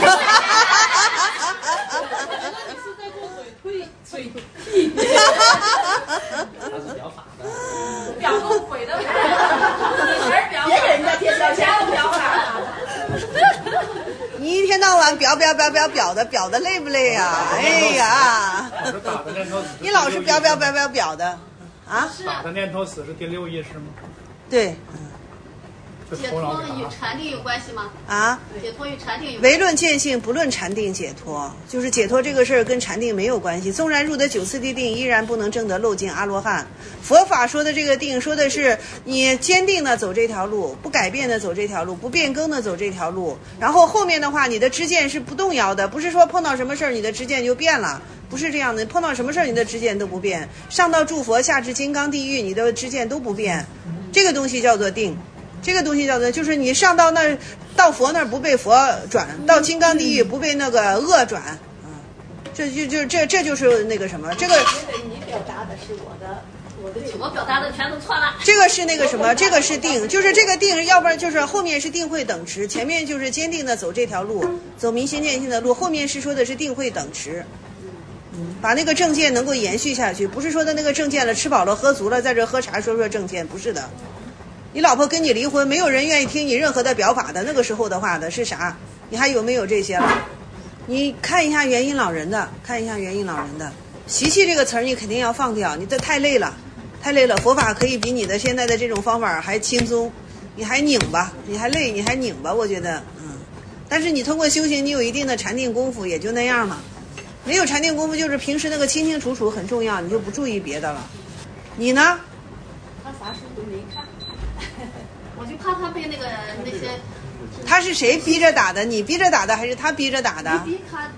得你是在做嘴替。 他是表法的， 表都毁的，你才是表法，别给人家贴标签，表法。 你一天到晚表的累不累呀？哎呀，你老是表的啊？ 打的念头死是第6意识吗？ 对， 解脱与禅定有关系吗？解脱与禅定有关系。 唯论见性，不论禅定解脱，就是解脱这个事儿跟禅定没有关系。纵然入得9次地定，依然不能证得漏尽阿罗汉。佛法说的这个定，说的是你坚定的走这条路，不改变的走这条路，不变更的走这条路。然后后面的话，你的知见是不动摇的，不是说碰到什么事儿你的知见就变了。不是这样的，碰到什么事儿你的知见都不变，上到诸佛，下至金刚地狱，你的知见都不变。这个东西叫做定，这个东西叫做就是你上到那儿，到佛那儿不被佛转，到金刚地狱不被那个恶转，这就是那个什么，这个你表达的是我表达的全都错了。 这个是那个什么，这个是定，就是这个定，要不然就是后面是定慧等持，前面就是坚定的走这条路，走明心见性的路，后面是说的是定慧等持。把那个正见能够延续下去，不是说的那个正见了，吃饱了喝足了，在这喝茶说正见，不是的。你老婆跟你离婚，没有人愿意听你任何的表法的，那个时候的话的是啥？你还有没有这些了？你看一下元音老人的，习气这个词儿你肯定要放掉，你这太累了。佛法可以比你的现在的这种方法还轻松，你还拧吧，你还累，你还拧吧，我觉得，但是你通过修行，你有一定的禅定功夫，也就那样嘛。没有禅定功夫，就是平时那个清清楚楚很重要，你就不注意别的了。你呢？ 他啥书都没看， 我就怕他被那些。 他是谁逼着打的？你逼着打的还是他逼着打的？ 逼他就是去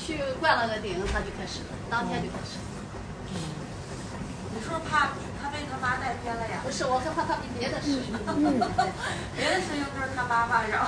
去灌了个顶，他就开始了，当天就开始了。 你是不是怕他被他妈带偏了呀？ 不是，我害怕他别的事， 别的事情都是他妈妈让。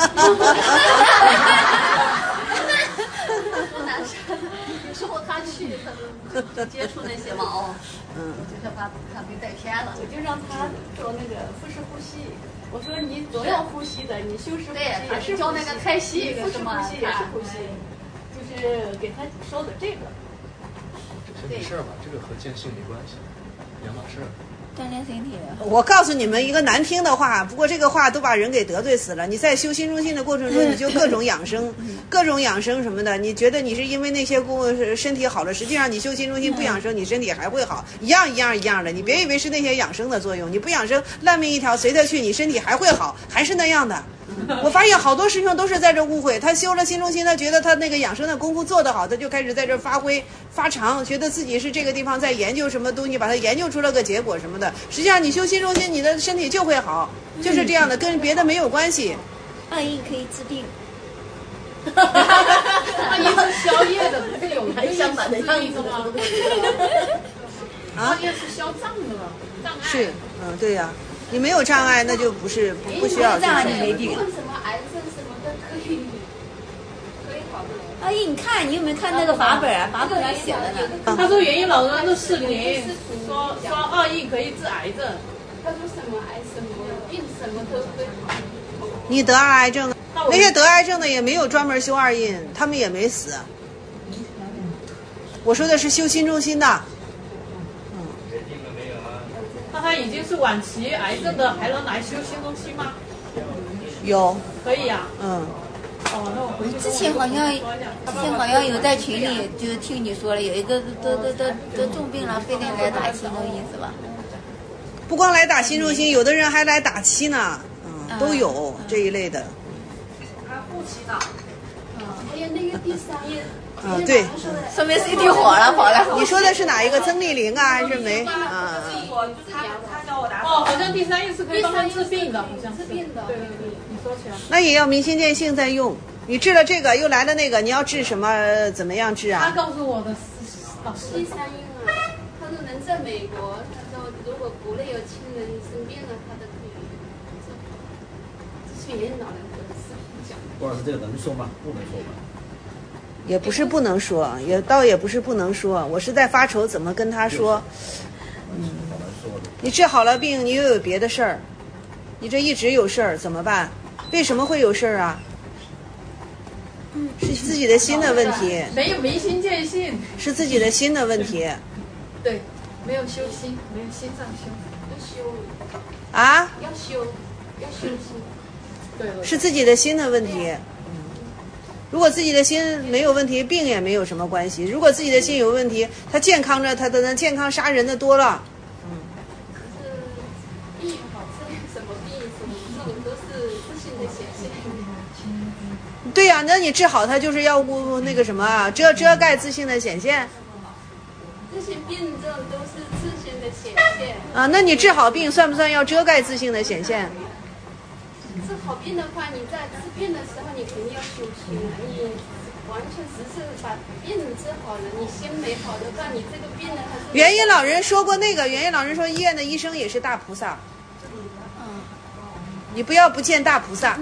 多难受！有时候他去，他都接触那些毛，就害怕他被带偏了。 我就让他做那个腹式呼吸。我说你总要呼吸的，你休息呼吸也是教那个开吸， 腹式呼吸也是呼吸，就是给他说的这个。 这没事吧？这个和见性没关系，两码事。 锻炼身体的。 我告诉你们一个难听的话，不过这个话都把人给得罪死了。你在修心中心的过程中，你就各种养生，各种养生什么的。你觉得你是因为那些身体好了，实际上你修心中心不养生，你身体还会好，一样的。你别以为是那些养生的作用，你不养生，烂命一条，随他去，你身体还会好，还是那样的。我发现好多师兄都是在这误会，他修了心中心，他觉得他那个养生的功夫做得好，他就开始在这发挥发长，觉得自己是这个地方在研究什么东西，把它研究出了个结果什么的。实际上你修心中心，你的身体就会好，就是这样的，跟别的没有关系。 二印可以治病。 二印是消业的，不是有相反的样子吗？ 二印是消障的障碍。 是，对呀。你没有障碍，那就不需要障碍，你没病。 什么癌症什么的可以好的。 阿姨，你看你有没有看那个法本啊？法本上写的呢。 他说元婴老人的视频，说二印可以治癌症。 他说什么癌什么病什么都会好。 你得癌症的，那些得癌症的也没有专门修二印，他们也没死。我说的是修心中心的。 那他已经是晚期癌症的，还能来修心中心吗？ 有， 可以呀。 哦， 那我回去。 之前好像有在群里，就是听你说了，有一个得重病了，非得来打心中心是吧？ 不光来打心中心，有的人还来打七呢，都有这一类的。 还护期的。 还有那个第三页。 对， 说明是一地火了，跑了。 你说的是哪一个？曾丽玲啊，还是没？ 他教我答。 好像第三印是可以帮他治病的，好像是。治病的。对，你说起来。 那也要明心见性在用。你治了这个，又来了那个，你要治什么？怎么样治啊？ 他告诉我的老师。 第三印啊，他说能在美国，他说如果国内有亲人生病了，他都可以治好。这是元婴老人的视频讲的。 郭老师，这个能说吗？不能说吗？ 也不是不能说，也不是不能说，我是在发愁怎么跟他说。你治好了病，你又有别的事儿，你这一直有事儿怎么办？为什么会有事儿啊？是自己的心的问题。 没有明心见性。 是自己的心的问题。 对，没有修心，没有心上修， 要修。 啊？ 要修心。 对。 是自己的心的问题。如果自己的心没有问题，病也没有什么关系。如果自己的心有问题，他健康着，他的健康杀人的多了。 病好治什么病什么这种都是自信的显现。 对呀，那你治好它就是要那个什么遮盖自信的显现。 这些病症都是自信的显现。 啊，那你治好病算不算要遮盖自信的显现？ 治好病的话，你在治病的时候，你肯定要修心了。你完全只是把病治好了，你心没好的话，你这个病呢，它是。 元婴老人说过那个，元婴老人说医院的医生也是大菩萨。你不要不见大菩萨。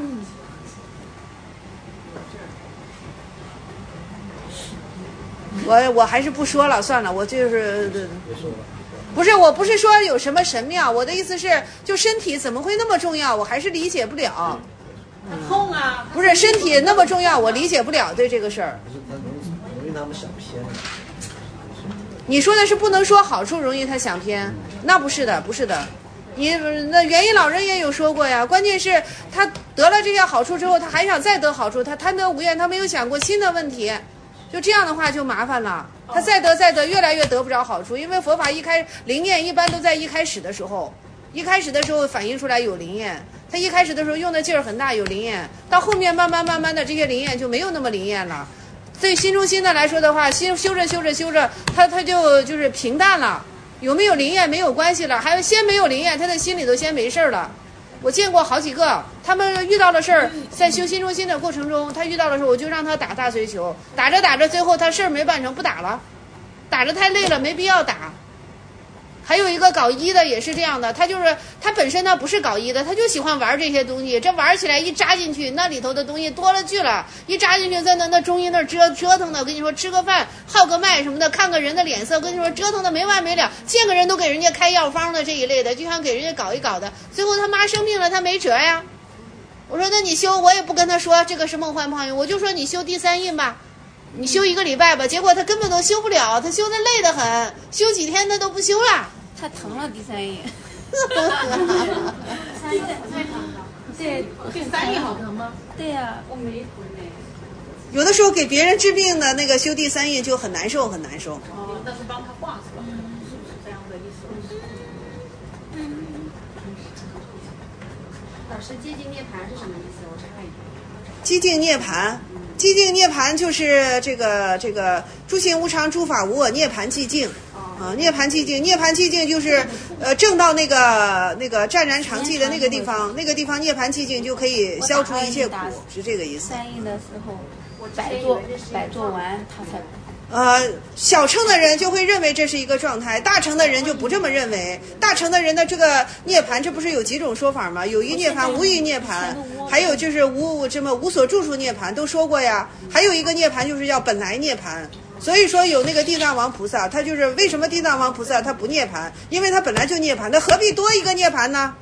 我还是不说了，算了，我就是不是，我不是说有什么神妙，我的意思是，就身体怎么会那么重要，我还是理解不了。 痛啊！ 不是身体那么重要，我理解不了对这个事儿。 不是他容易他们想偏了。 你说的是不能说好处容易他想偏，那不是的，不是的。你那元婴老人也有说过呀，关键是他得了这些好处之后，他还想再得好处，他贪得无厌，他没有想过新的问题。就这样的话就麻烦了，他再得越来越得不着好处，因为佛法灵验一般都在一开始的时候反映出来有灵验，他一开始的时候用的劲儿很大有灵验，到后面慢慢的这些灵验就没有那么灵验了。对心中心的来说的话，修着，他就是平淡了，有没有灵验没有关系了，还有先没有灵验，他的心里头先没事了。 我见过好几个，他们遇到了事儿，在修心中心的过程中，他遇到了事儿，我就让他打大随球，打着打着，最后他事儿没办成，不打了，打着太累了，没必要打。还有一个搞医的也是这样的，他本身呢不是搞医的，他就喜欢玩这些东西，这玩起来一扎进去，那里头的东西多了去了，一扎进去在那中医那折腾的，我跟你说吃个饭号个脉什么的，看个人的脸色，我跟你说折腾的没完没了，见个人都给人家开药方的这一类的，就想给人家搞一搞的，最后他妈生病了，他没辙呀。我说那你修，我也不跟他说这个是梦幻泡影，我就说你修第3印吧，你修1个礼拜吧，结果他根本都修不了，他修的累得很，修几天他都不修了。 他疼了第3印。 对，第3印好疼吗？ 对呀， 我没疼呢。 有的时候给别人治病的那个修第3印就很难受，很难受。 哦，那是帮他挂是吧？是不是这样的意思？ 老师，寂静涅槃是什么意思？我插一句。 寂静涅槃，寂静涅槃就是这个诸行无常，诸法无我，涅槃寂静。涅槃寂静，涅槃寂静就是正到那个湛然常寂的那个地方，那个地方涅槃寂静就可以消除一切苦，是这个意思。 3印的时候，摆做完他才。 小乘的人就会认为这是一个状态，大乘的人就不这么认为。大乘的人的这个涅槃，这不是有几种说法吗？有一涅槃，无一涅槃，还有就是无所住处涅槃，都说过呀。还有一个涅槃就是叫本来涅槃。所以说有那个地藏王菩萨，他就是为什么地藏王菩萨他不涅槃？因为他本来就涅槃，他何必多一个涅槃呢？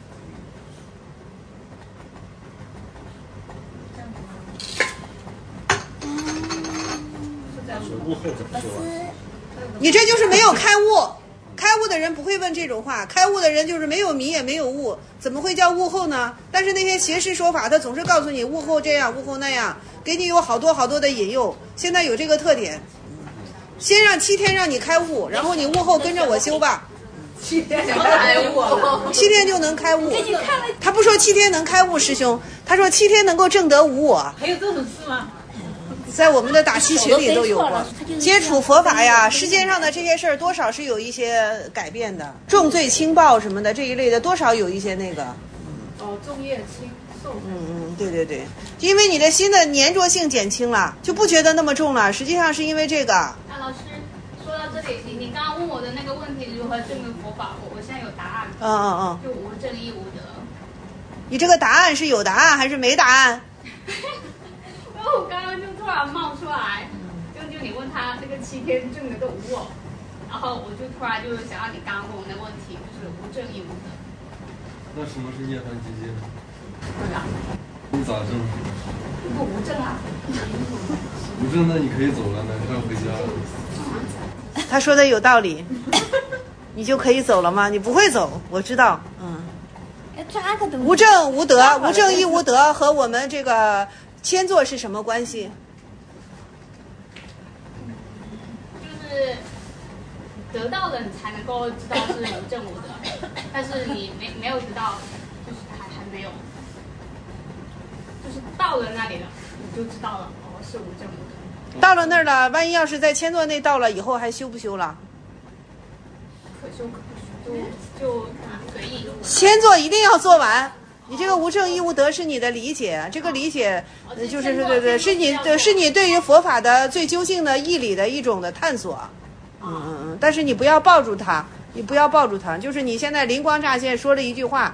你这就是没有开悟，开悟的人不会问这种话，开悟的人就是没有迷也没有悟，怎么会叫悟后呢？但是那些邪师说法，他总是告诉你悟后这样，悟后那样，给你有好多的引诱。现在有这个特点，先让7天让你开悟，然后你悟后跟着我修吧。 7天就开悟 ，7天就能开悟。他不说7天能开悟，师兄，他说7天能够证得无我。 还有这种事吗？ 在我们的打七群里都有过。接触佛法呀，世界上的这些事儿多少是有一些改变的，重罪轻报什么的这一类的，多少有一些那个。 重业轻受。 对，因为你的心的粘着性减轻了，就不觉得那么重了。实际上是因为这个。 老师说到这里，你刚刚问我的那个问题如何证明佛法，我现在有答案。就无正义无德。 你这个答案是有答案还是没答案？ 因为我刚刚就突然冒出来，就你问他那个7天证的都无我，然后我就突然就是想到你刚刚问我的问题，就是无正义无德。 那什么是涅槃寂静？ 对啊。 你咋证？ 不无正啊。 无正，那你可以走了，那快回家了。 他说的有道理，你就可以走了吗？你不会走，我知道。无正无德，无正义无德和我们这个谦坐是什么关系？ 就是得到了你才能够知道是无正无德，但是你没有得到，就是还没有，就是到了那里了，你就知道了，是无正无德。 到了那儿了，万一要是在谦坐内到了以后，还修不修了？ 可修可不修，就随意。 谦坐一定要做完。你这个无正义无德是你的理解，这个理解就是对，是你对于佛法的最究竟的义理的一种的探索。但是你不要抱住它，就是你现在灵光乍现说了一句话。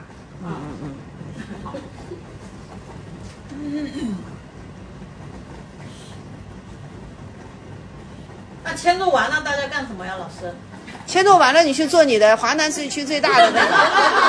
那迁都完了，大家干什么呀，老师？ 迁都完了，你去做你的华南地区最大的那个。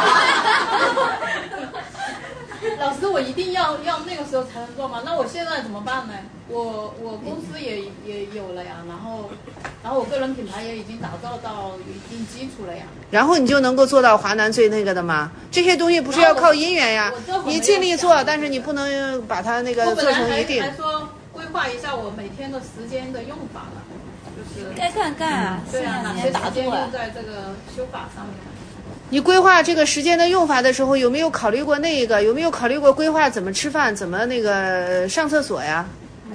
老师，我一定要那个时候才能做吗？那我现在怎么办呢？我公司也有了呀，然后我个人品牌也已经打造到一定基础了呀。 然后你就能够做到华南最那个的吗？这些东西不是要靠因缘呀，你尽力做，但是你不能把它那个做成一定。 还说规划一下我每天的时间的用法了，就是该干啊， 对啊，哪些时间用在这个修法上面。 你规划这个时间的用法的时候，有没有考虑过那个？有没有考虑过规划怎么吃饭，怎么那个上厕所呀？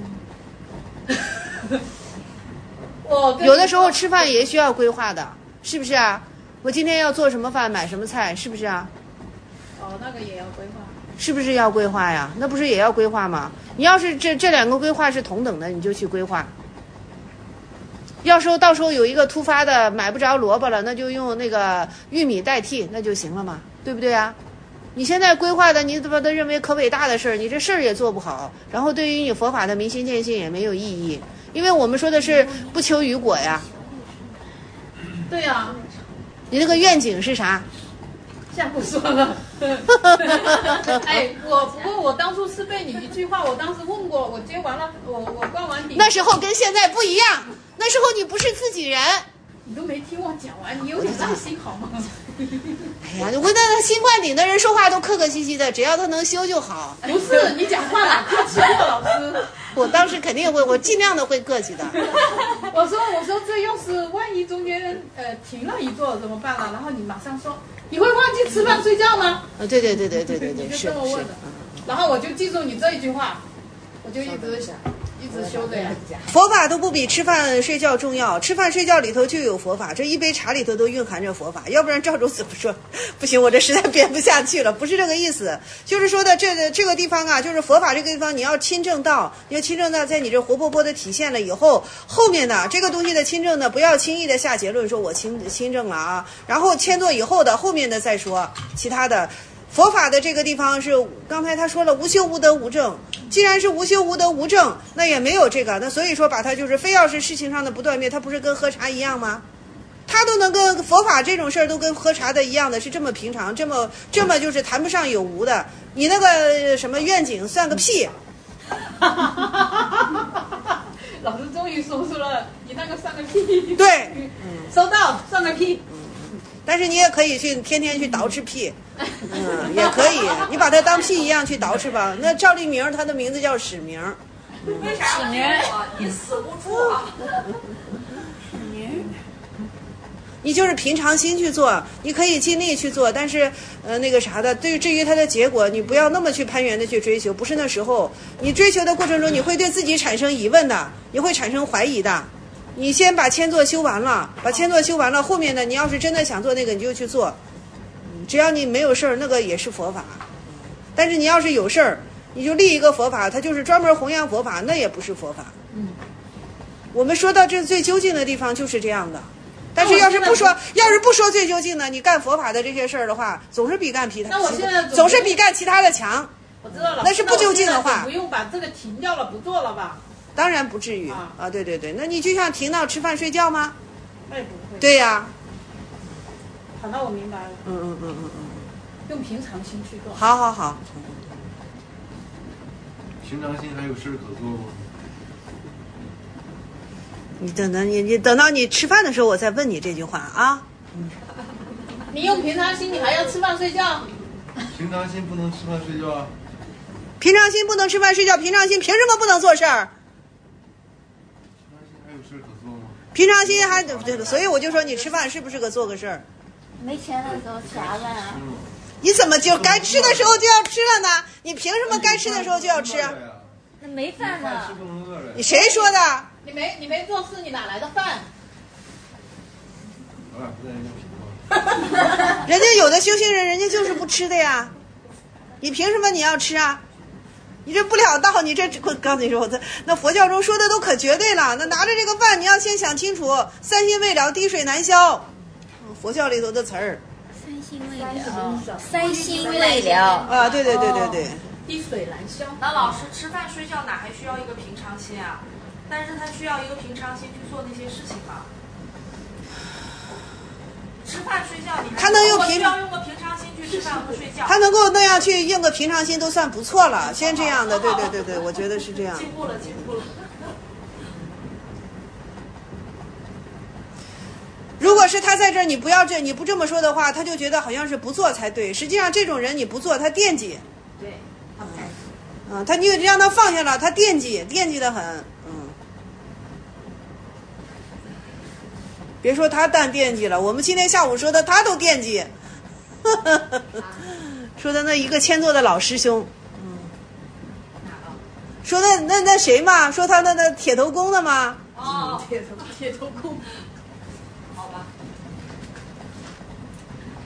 有的时候吃饭也需要规划的，是不是啊？我今天要做什么饭，买什么菜，是不是啊？ 哦，那个也要规划。 是不是要规划呀？那不是也要规划吗？你要是这两个规划是同等的，你就去规划。要说到时候有一个突发的买不着萝卜了，那就用那个玉米代替，那就行了嘛，对不对啊？你现在规划的，你把它认为可伟大的事儿，你这事儿也做不好，然后对于你佛法的明心见性也没有意义，因为我们说的是不求于果呀。 对呀， 你那个愿景是啥？ 现在不说了。哎，不过我当初是被你一句话，我当时问过，我接完了，我灌完顶。 那时候跟现在不一样，那时候你不是自己人。 你都没听我讲完，你有点耐心好吗？ 哎呀，我那新灌顶的人说话都客客气气的，只要他能修就好。 不是你讲话哪客气过，老师。 我当时肯定会，我尽量的会客气的。 我说这要是万一中间停了一座怎么办呢？然后你马上说，你会忘记吃饭睡觉吗？ 对， 你就这么问的。然后我就记住你这一句话，我就一直修的呀。 佛法都不比吃饭睡觉重要，吃饭睡觉里头就有佛法，这一杯茶里头都蕴含着佛法，要不然赵州怎么说？不行，我这实在编不下去了，不是这个意思，就是说的这个地方啊，就是佛法这个地方，你要亲证道，在你这活泼泼的体现了以后，后面的这个东西的亲证呢，不要轻易的下结论说我亲证了啊，然后迁做以后的后面的再说其他的。佛法的这个地方是刚才他说了无修无得无证，既然是无修无得无证，那也没有这个，那所以说把它就是非要是事情上的不断灭，它不是跟喝茶一样吗？它都能跟佛法这种事儿都跟喝茶的一样的，是这么平常，这么就是谈不上有无的。你那个什么愿景算个屁！ 老师终于说出了你那个算个屁。 对， 收到，算个屁。 但是你也可以去天天去捯饬屁，也可以，你把它当屁一样去捯饬吧。那赵立明他的名字叫史明， 为啥史明？你死不住啊！史明， 你就是平常心去做，你可以尽力去做，但是那个啥的，至于它的结果，你不要那么去攀援的去追求，不是那时候，你追求的过程中，你会对自己产生疑问的，你会产生怀疑的。你先把千座修完了，后面的你要是真的想做那个，你就去做。只要你没有事儿，那个也是佛法。但是你要是有事儿，你就立一个佛法，它就是专门弘扬佛法，那也不是佛法。我们说到这最究竟的地方就是这样的。但是要是不说最究竟的，你干佛法的这些事儿的话，总是比干其他的强。 我知道了， 那是不究竟的话。 不用把这个停掉了，不做了吧？ 当然不至于啊，对，那你就像停到吃饭睡觉吗？ 那也不会。 对呀。 好，那我明白了。用平常心去做。 好。 平常心还有事可做吗？ 你等到你吃饭的时候，我再问你这句话啊。 你用平常心，你还要吃饭睡觉？ 平常心不能吃饭睡觉啊。 平常心不能吃饭睡觉，平常心凭什么不能做事儿？平常心还对，所以我就说你吃饭是不是做个事儿？ 没钱的时候吃啥饭啊？ 你怎么就该吃的时候就要吃了呢？你凭什么该吃的时候就要吃？ 那没饭呢？ 你谁说的？ 你没做事，你哪来的饭？ 人家有的修行人，人家就是不吃的呀。你凭什么你要吃啊？你这不了道，你这我告诉你说，那佛教中说的都可绝对了。那拿着这个饭，你要先想清楚，三心未了，滴水难消。佛教里头的词儿。 三心未了啊，对， 滴水难消。 那老师吃饭睡觉哪还需要一个平常心啊？但是他需要一个平常心去做那些事情嘛。吃饭睡觉，你还需要用个平常心去吃饭和睡觉。 他能够那样去用个平常心都算不错了，先这样的，对，我觉得是这样。 进步了。 如果是他在这儿，你不这么说的话，他就觉得好像是不做才对。实际上这种人你不做，他惦记。 对，他不开心。你让他放下了，他惦记的很。别说他惦记了，我们今天下午说的他都惦记。说的那一个签座的老师兄。说那谁嘛？说他那铁头功的嘛？ 铁头功。好吧。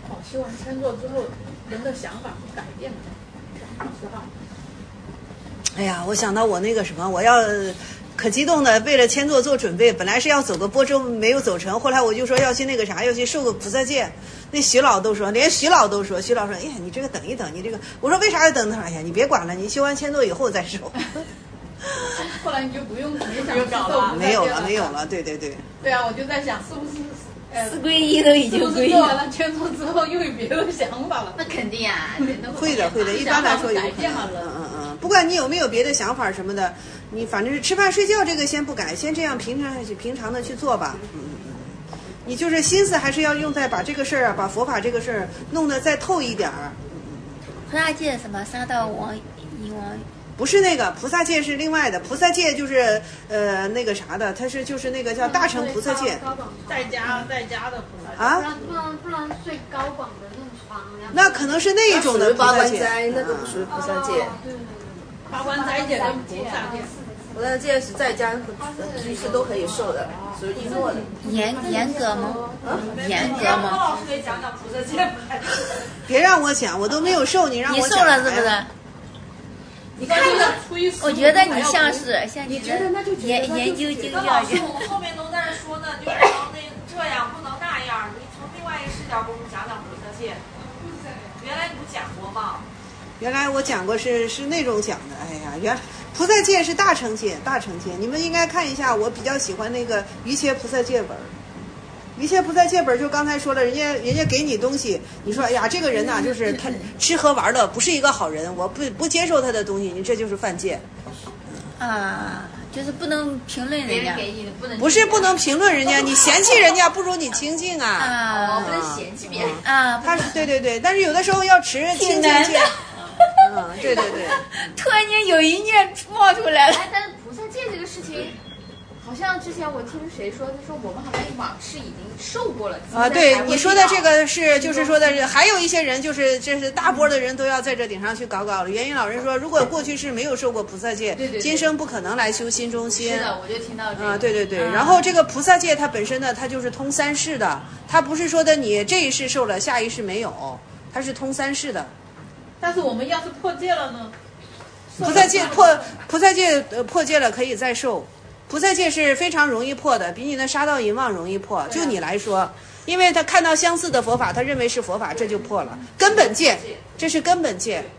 修完千座之后，人的想法会改变的，实话。 哎呀，我想到我那个什么，我要可激动的，为了千座做准备，本来是要走个播州，没有走成，后来我就说要去那个啥，要去受个菩萨戒。那徐老都说，连徐老都说，徐老说，哎呀，你这个等一等，你这个，我说为啥要等？他说，哎呀，你别管了，你修完千座以后再受。 后来你就不用搞了， 没有了，对。 对啊，我就在想，是不是四皈依都已经皈依做完了千座之后，又有别的想法了？ 那肯定啊， 会的，一般来说有可能。不管你有没有别的想法什么的，你反正是吃饭睡觉这个先不改，先这样平常的去做吧。你就是心思还是要用在把这个事儿啊，把佛法这个事儿弄得再透一点儿。 菩萨戒什么杀盗王淫王？ 不是那个菩萨戒是另外的，菩萨戒就是那个啥的，它是就是那个叫大乘菩萨戒， 在家的菩萨戒啊， 不能睡高广的那种床。 那可能是那一种的菩萨戒， 那个不属于菩萨戒。 八关斋戒跟菩萨戒， 菩萨戒是在家居士都可以受的，属于璎珞的。 严格吗？严格吗？ 老师可以讲菩萨戒。 别让我讲，我都没有受，你让我讲。 你受了是不是？ 你看这个我觉得你像你觉得那就研究经教。 老师，我们后面都在说呢，就不能这样，不能那样。你从另外一个视角给我们讲菩萨戒。原来你不讲过吗？ 原来我讲过是那种讲的。哎呀，菩萨戒是大乘戒，你们应该看一下，我比较喜欢那个瑜伽菩萨戒本。瑜伽菩萨戒本就刚才说了，人家给你东西，你说哎呀，这个人呐，就是他吃喝玩乐不是一个好人，我不接受他的东西，你这就是犯戒。 啊，就是不能评论人家， 不是不能评论人家，你嫌弃人家不如你清净啊。 啊， 不能嫌弃别人啊。 他是对，但是有的时候要持清净戒。对。 突然间有一念冒出来了。 但是菩萨戒这个事情。好像之前我听谁说，他说我们好像往事已经受过了啊。对，你说的这个是，就是说的是，还有一些人就是这是大波的人都要在这顶上去搞了。元音老人说，如果过去是没有受过菩萨戒，今生不可能来修心中心。 是的，我就听到这个。 啊，对。然后这个菩萨戒它本身呢，它就是通三世的，它不是说的你这一世受了，下一世没有，它是通三世的。 但是我们要是破戒了呢？ 菩萨戒破戒了可以再受。菩萨戒是非常容易破的，比你的杀盗淫妄容易破。就你来说，因为他看到相似的佛法，他认为是佛法，这就破了。根本戒，这是根本戒。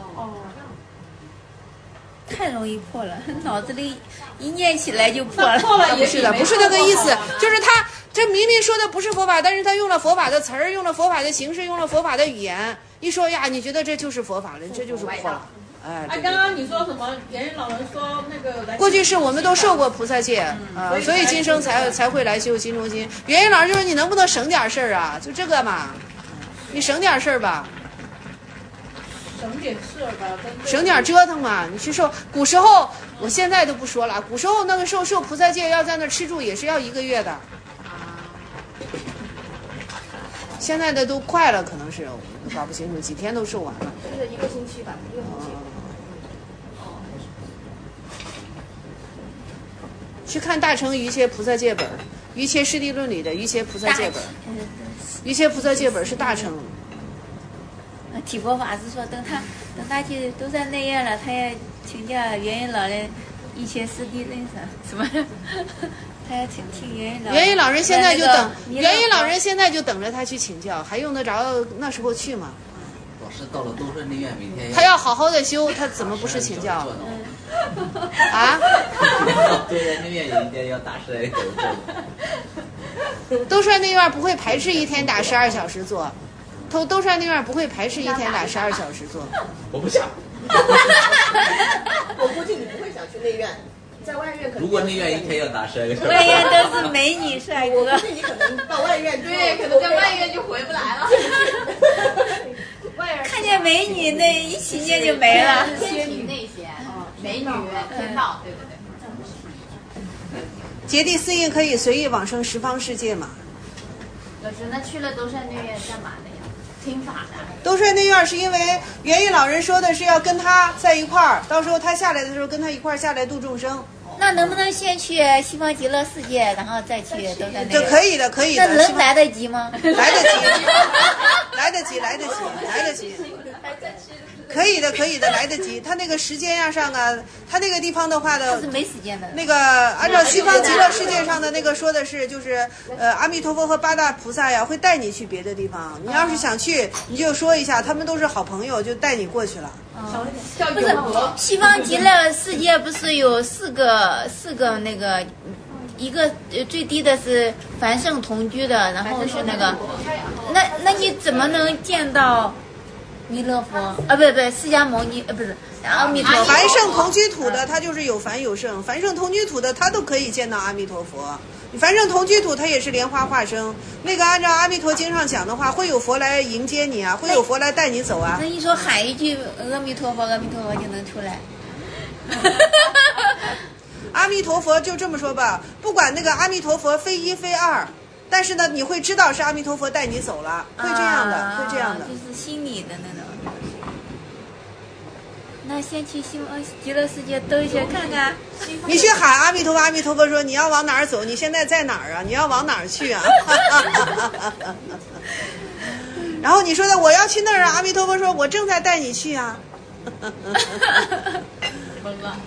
太容易破了，脑子里一念起来就破了。 不是的，不是那个意思，就是他这明明说的不是佛法，但是他用了佛法的词儿，用了佛法的形式，用了佛法的语言，一说呀，你觉得这就是佛法了，这就是破了。 哎，刚刚你说什么？元音老人说那个过去是我们都受过菩萨戒啊，所以今生才会来修心中心。元音老人就说你能不能省点事儿啊？就这个嘛，你省点事儿吧。 省点事儿吧， 省点折腾嘛。你去受，古时候我现在都不说了，古时候那个受菩萨戒要在那吃住也是要1个月的。现在的都快了，可能是我搞不清楚，几天都受完了。 就是1个星期吧，1个星期。 去看大乘瑜伽菩萨戒本，瑜伽师地论里的瑜伽菩萨戒本，瑜伽菩萨戒本是大乘。 体佛法师说，等他去都在内院了，他也请教元音老人瑜伽师地论什么的。他要请元音老人现在就等元音老人现在就等着他去请教，还用得着那时候去吗？ 老师到了东顺内院，明天他要好好的修，他怎么不是请教？啊？ 东顺内院有一天要打12个坐。东顺内院不会排斥一天打12小时坐，东顺内院不会排斥一天打12小时坐。 我不想。 我估计你不会想去内院。在外院可能如果内院一天要打12个小时， 外院都是美女帅哥。 我估计你可能到外院对，可能在外院就回不来了。 看见美女那一起念就没了。 天庭那些美女天道，对。 结缔四印可以随意往生十方世界嘛？ 老师，那去了东山内院干嘛的呀？听法的。 东顺内院是因为元音老人说的是要跟他在一块儿，到时候他下来的时候跟他一块儿下来度众生。 那能不能先去西方极乐世界，然后再去东山内院？ 这可以的。 那能来得及吗？ 来得及， 来得及，可以的，来得及。他那个时间上啊，他那个地方的话的， 他是没时间的。 那个按照西方极乐世界上的那个说的是，就是阿弥陀佛和八大菩萨呀会带你去别的地方。你要是想去，你就说一下，他们都是好朋友，就带你过去了。 不是西方极乐世界不是有四个那个。一个最低的是凡圣同居的，然后是那个，那你怎么能见到弥勒佛啊？不，释迦牟尼不是阿弥陀佛。 凡圣同居土的，他就是有凡有圣；凡圣同居土的，他都可以见到阿弥陀佛。凡圣同居土，他也是莲花化身。那个按照阿弥陀经上讲的话，会有佛来迎接你啊，会有佛来带你走啊。 那你说喊一句阿弥陀佛，阿弥陀佛就能出来？ 阿弥陀佛就这么说吧，不管那个阿弥陀佛非一非二，但是呢，你会知道是阿弥陀佛带你走了，会这样的，会这样的， 就是心里的那种。那先去极乐世界兜一圈看看。 你去喊阿弥陀佛，阿弥陀佛说你要往哪儿走？你现在在哪儿啊？你要往哪儿去啊？然后你说的我要去那儿啊，阿弥陀佛说我正在带你去啊。 懵了。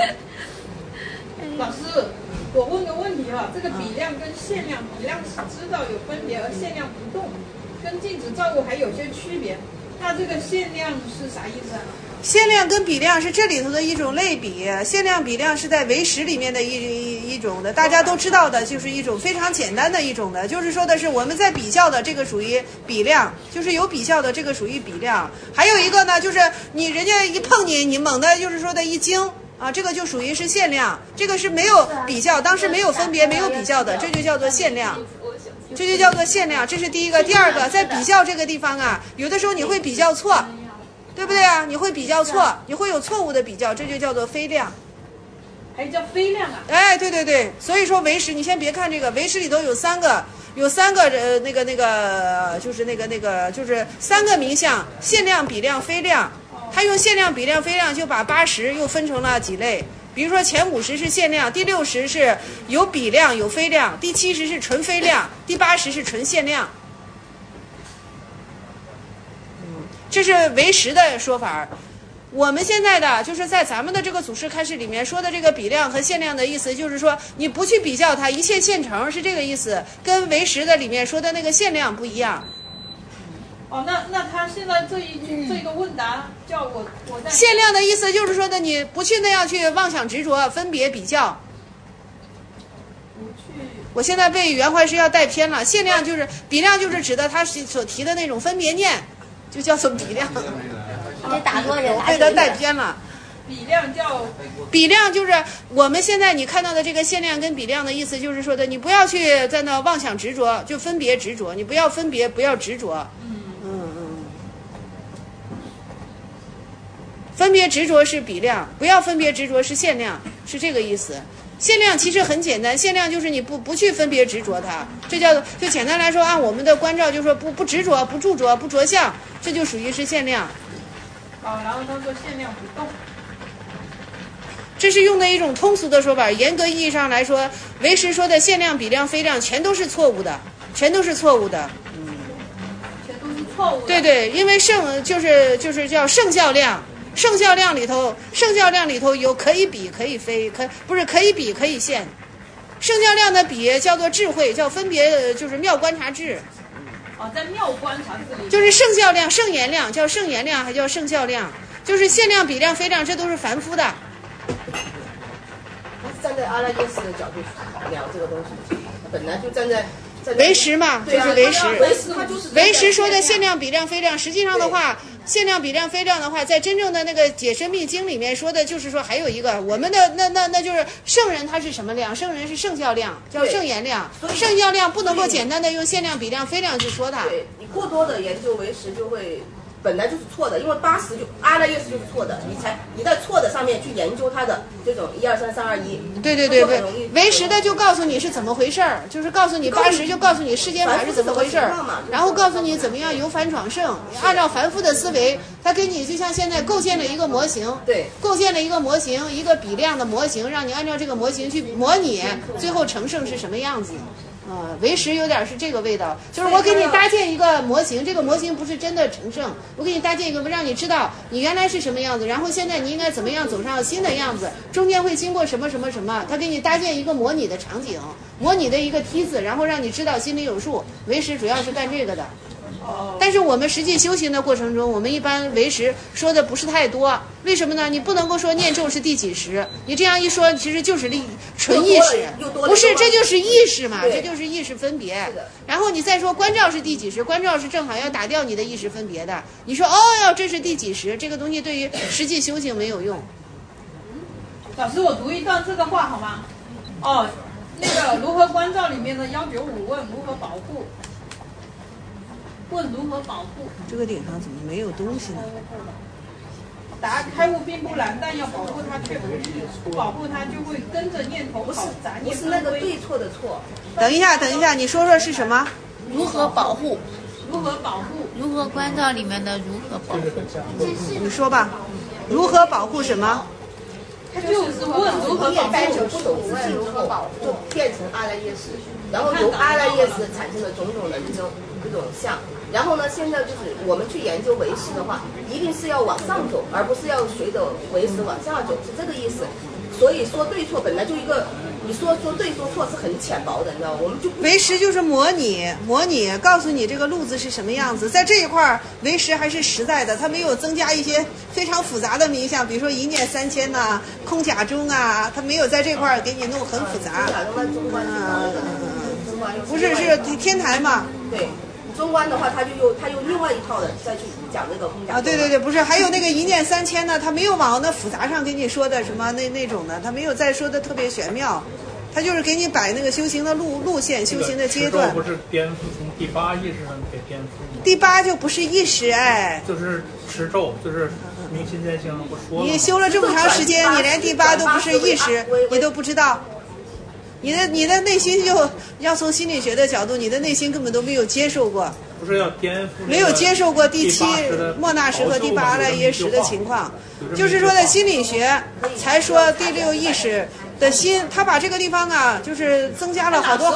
老师，我问个问题哈，这个比量跟限量，比量是知道有分别，而限量不动，跟禁止造物还有些区别。那这个限量是啥意思啊？ 限量跟比量是这里头的一种类比，限量比量是在唯识里面的一种的，大家都知道的，就是一种非常简单的一种的，就是说的是我们在比较的这个属于比量，就是有比较的这个属于比量。还有一个呢，就是人家一碰你，你猛的就是说的一惊。啊，这个就属于是限量，这个是没有比较，当时没有分别，没有比较的，这就叫做限量，这就叫做限量。这是第一个。第二个，在比较这个地方啊，有的时候你会比较错，对不对啊？你会比较错，你会有错误的比较，这就叫做非量。 还叫非量啊？ 哎，对，所以说唯识，你先别看这个，唯识里头有三个那个就是三个名相：限量、比量、非量。他用限量、比量、非量就把80又分成了几类，比如说前50是限量，第60是有比量有非量，第70是纯非量，第80是纯限量。这是唯识的说法。我们现在的就是在咱们的这个祖师开示里面说的这个比量和限量的意思，就是说你不去比较它，一切现成，是这个意思，跟唯识的里面说的那个限量不一样。 哦，那他现在这个问答叫我在限量的意思就是说的你不去那样去妄想执着分别比较。我现在被袁怀师要带偏了，限量就是比量就是指的他所提的那种分别念，就叫做比量。 你打错人， 被他带偏了。 比量就是我们现在你看到的这个限量跟比量的意思，就是说的你不要去在那妄想执着，就分别执着，你不要分别，不要执着。分别执着是比量，不要分别执着是限量，是这个意思。限量其实很简单，限量就是你不去分别执着它，这叫做就简单来说，按我们的关照就说不执着、不著着、不着相，这就属于是限量。 然后他说限量不动。 这是用的一种通俗的说法，严格意义上来说，唯识说的限量、比量、非量全都是错误的，全都是错误的。 全都是错误的。 对，因为圣就是叫圣教量。圣教量里头有可以比可以非，不是可以比可以限。圣教量的比叫做智慧，叫分别，就是妙观察智。 在妙观察智里。 就是圣教量、圣言量，叫圣言量，还叫圣教量。就是限量、比量、非量，这都是凡夫的。 站在阿赖耶识的角度聊这个东西，本来就站在。 唯识嘛，就是唯识。唯识说的限量、比量、非量，实际上的话，限量、比量、非量的话，在真正的那个《解深密经》里面说的，就是说还有一个我们的那就是圣人，他是什么量？圣人是圣教量，叫圣言量。圣教量不能够简单的用限量、比量、非量去说它。 对，你过多的研究唯识就会。本来就是错的，因为80就阿赖耶识就是错的，你在错的上面去研究它的这种1、2、3、3、2、1。 对，唯识的就告诉你是怎么回事儿，就是告诉你80就告诉你世间法是怎么回事儿，然后告诉你怎么样由凡转圣，按照凡夫的思维，他给你就像现在构建了一个模型， 对， 构建了一个模型，一个比量的模型，让你按照这个模型去模拟，最后成圣是什么样子。 唯识有点是这个味道，就是我给你搭建一个模型，这个模型不是真的成圣，我给你搭建一个让你知道你原来是什么样子，然后现在你应该怎么样走上新的样子，中间会经过什么什么什么，他给你搭建一个模拟的场景，模拟的一个梯子，然后让你知道心里有数。唯识主要是干这个的。但是我们实际修行的过程中，我们一般唯识说的不是太多，为什么呢？你不能够说念咒是第几识，你这样一说，其实就是纯意识，不是，这就是意识嘛，这就是意识分别。然后你再说观照是第几识，观照是正好要打掉你的意识分别的。你说这是第几识，这个东西对于实际修行没有用。 老师，我读一段这个话好吗？那个如何观照里面的195问如何保护？问如何保护？ 这个顶上怎么没有东西呢？ 答：开悟并不难，但要保护它却不是，不保护它就会跟着念头跑，杂念。 不是那个对错的错。 等一下，你说说是什么？ 如何保护？ 如何保护？ 如何关照里面的如何保护？ 你说吧，如何保护什么？ 他就是问如何保护。 待久不懂自己如何保护，就变成阿赖耶识，然后由阿赖耶识产生了种种的这种相。然后呢，现在就是我们去研究唯识的话，一定是要往上走，而不是要随着唯识往下走，是这个意思。所以说对错本来就一个，你说对说错是很浅薄的，你知道吗？我们就唯识就是模拟，告诉你这个路子是什么样子。在这一块唯识还是实在的，它没有增加一些非常复杂的名相，比如说一念3000呐、空假中啊，它没有在这块给你弄很复杂。不是天台嘛？ 对。中观的话，他用另外一套的再去讲那个空假。 对，不是，还有那个一念3000呢，他没有往那复杂上给你说的什么那种的，他没有再说的特别玄妙，他就是给你摆那个修行的路线、修行的阶段。 不是颠覆从第8意识上给颠覆。 第8就不是意识， 就是持咒，就是明心见性，我说了。 你修了这么长时间，你连第8都不是意识，你都不知道。你的内心就要从心理学的角度，你的内心根本都没有接受过， 不是要颠覆， 没有接受过第7莫那识和第8阿赖耶识的情况，就是说在心理学才说第6意识的心，他把这个地方啊，就是增加了好多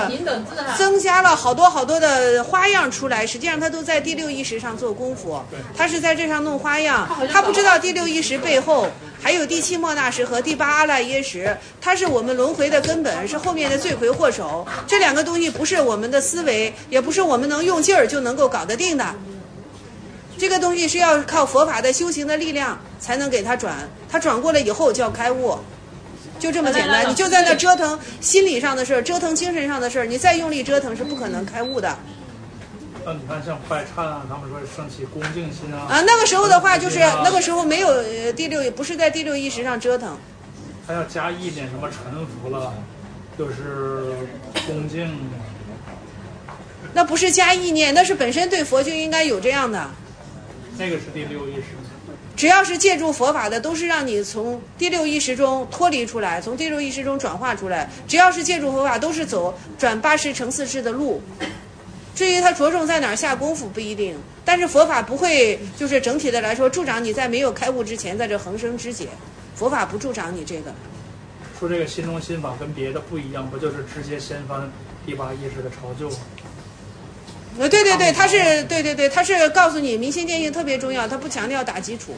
好多的花样出来，实际上他都在第6意识上做功夫，他是在这上弄花样，他不知道第6意识背后还有第7莫那识和第8阿赖耶识，它是我们轮回的根本，是后面的罪魁祸首。这两个东西不是我们的思维，也不是我们能用劲儿就能够搞得定的。这个东西是要靠佛法的修行的力量才能给它转，它转过来以后叫开悟，就这么简单。你就在那折腾心理上的事儿，折腾精神上的事儿，你再用力折腾是不可能开悟的。 你看像拜忏啊，他们说升起恭敬心啊。 那个时候的话，就是那个时候没有第6，不是在第6意识上折腾。 他要加一点什么臣服了，就是恭敬。 那不是加意念，那是本身对佛就应该有这样的。 那个是第6意识。 只要是借助佛法的，都是让你从第6意识中脱离出来，从第6意识中转化出来。只要是借助佛法，都是走转80乘4世的路。至于他着重在哪儿下功夫不一定，但是佛法不会就是整体的来说助长你在没有开悟之前在这横生枝节，佛法不助长你这个。 说这个心中心法跟别的不一样，不就是直接掀翻第8意识的潮旧？ 对，他是他是告诉你明心见性特别重要，他不强调打基础，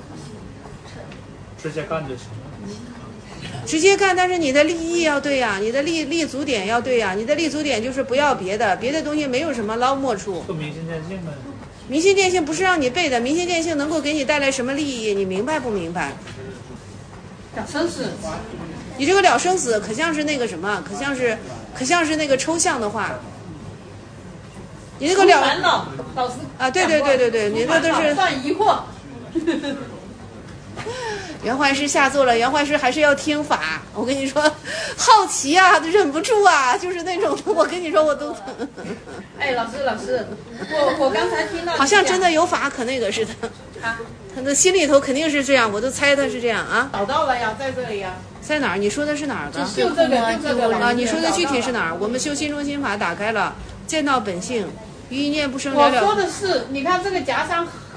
直接干就行了。 直接干，但是你的立意要对呀，你的立足点要对呀，你的立足点就是不要别的东西没有什么捞墨处。 就明心见性呗。 明心见性不是让你背的，明心见性能够给你带来什么利益，你明白不明白？ 了生死。 你这个了生死可像是那个什么，可像是那个抽象的话。你那个了烦恼，老师啊，对，你那都是断疑惑。 袁怀师下座了，袁怀师还是要听法。我跟你说，好奇啊，忍不住啊，就是那种，我跟你说我都。 哎，老师，我刚才听到。 好像真的有法可那个似的。他的心里头肯定是这样，我都猜他是这样啊。 找到了呀，在这里呀。 在哪儿？你说的是哪儿的？ 就这个啊！你说的具体是哪儿？我们修心中心法打开了，见到本性，于一念不生了了。 我说的是，你看这个夹山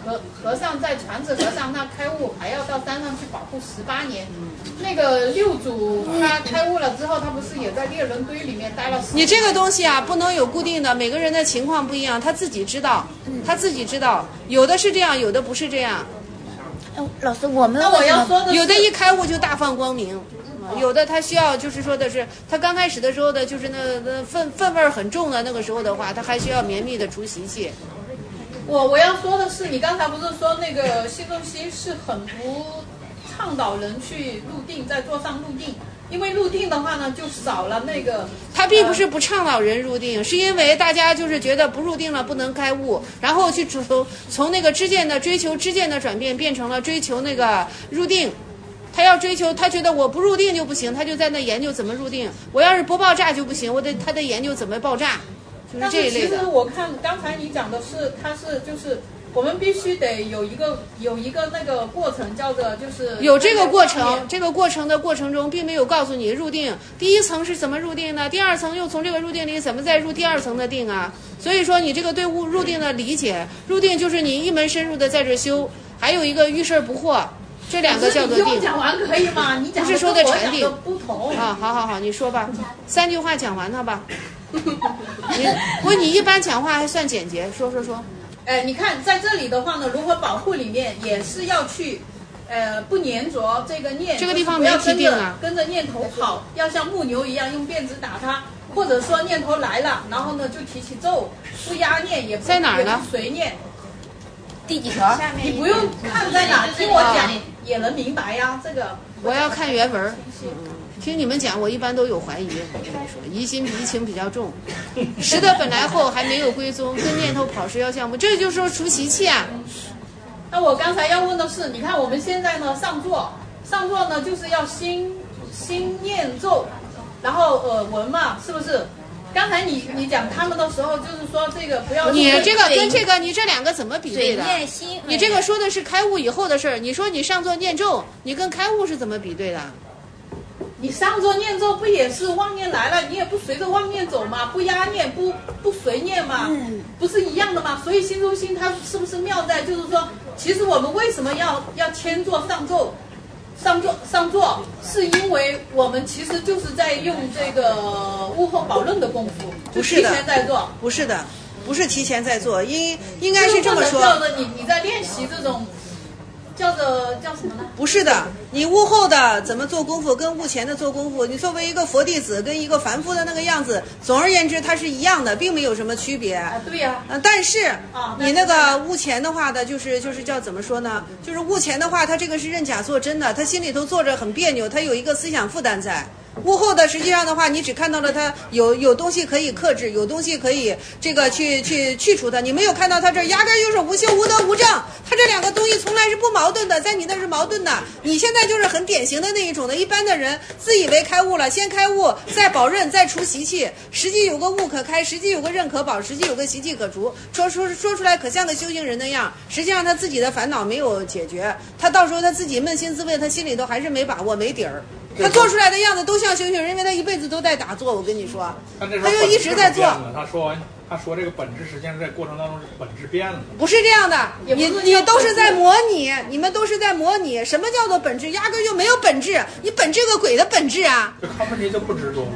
和尚在传子和尚那开悟，还要到山上去保护18年。那个六祖他开悟了之后，他不是也在猎人堆里面待了10年？ 你这个东西啊，不能有固定的，每个人的情况不一样，他自己知道，有的是这样，有的不是这样。 老师，我们那我要说的有的一开悟就大放光明。有的他需要，就是说的是，他刚开始的时候的，就是那粪味很重的那个时候的话，他还需要绵密的除习气。 我要说的是，你刚才不是说那个心中心是很不倡导人去入定，在座上入定，因为入定的话呢，就少了那个。 他并不是不倡导人入定，是因为大家就是觉得不入定了不能开悟，然后去从那个知见的追求知见的转变，变成了追求那个入定。他要追求，他觉得我不入定就不行，他就在那研究怎么入定。我要是不爆炸就不行，他得研究怎么爆炸，就是这一类的。 但是其实我看刚才你讲的是，它是就是我们必须得有一个那个过程，叫做就是有这个过程。这个过程的过程中，并没有告诉你入定第一层是怎么入定呢？第二层又从这个入定里怎么再入第二层的定啊？所以说你这个对入定的理解，入定就是你一门深入的在这修，还有一个遇事不惑。这两个叫做定。 你讲完可以吗？你讲不是说的禅定不同啊。好，你说吧，3句话讲完它吧。你一般讲话还算简洁，说。 你看在这里的话呢，如何保护里面也是要去，不粘着这个念。 这个地方没提定啊。 跟着念头跑，要像木牛一样用辫子打它，或者说念头来了，然后呢就提起咒，不压念也不在哪儿呢？ 随念。 第几条？ 你不用看在哪，听我讲也能明白呀。这个我要看原文。听你们讲，我一般都有怀疑。我跟你说，疑心疑情比较重。识得本来后还没有归宗，跟念头跑时要项目，这就是说除习气啊。 那我刚才要问的是，你看我们现在呢上座呢就是要心念咒，然后耳闻嘛，是不是？刚才你讲他们的时候，就是说这个不要。 你这个跟这个，你这两个怎么比对的？ 念心。 你这个说的是开悟以后的事儿，你说你上座念咒，你跟开悟是怎么比对的？ 你上座念咒不也是妄念来了，你也不随着妄念走嘛，不压念，不随念嘛，不是一样的嘛？所以心中心它是不是妙在，就是说，其实我们为什么要迁坐上座？上座是因为我们其实就是在用这个悟后宝论的功夫， 不是的， 提前在做， 不是的，不是提前在做，应该是这么说。 叫做你在练习这种。叫什么呢？ 不是的，你悟后的怎么做功夫，跟悟前的做功夫，你作为一个佛弟子跟一个凡夫的那个样子，总而言之它是一样的，并没有什么区别。 对呀。 但是你那个悟前的话的，就是叫怎么说呢？就是悟前的话，他这个是认假做真的，他心里头坐着很别扭，他有一个思想负担在。悟后的实际上的话，你只看到了它有东西可以克制，有东西可以这个去除它，你没有看到它这压根就是无修无德无正，它这两个东西从来是不矛盾的，在你那是矛盾的。你现在就是很典型的那一种的，一般的人自以为开悟了，先开悟，再保任，再除习气，实际有个悟可开，实际有个任可保，实际有个习气可除，说出来可像个修行人那样，实际上他自己的烦恼没有解决，他到时候他自己扪心自问，他心里头还是没把握没底儿。他做出来的样子都像修行人，因为他一辈子都在打坐。我跟你说，他就一直在做。 他说这个本质实际上在过程当中是本质变了。 不是这样的，你都是在模拟，你们都是在模拟。什么叫做本质？压根就没有本质，你本质个鬼的本质啊！ 就看问题就不执着。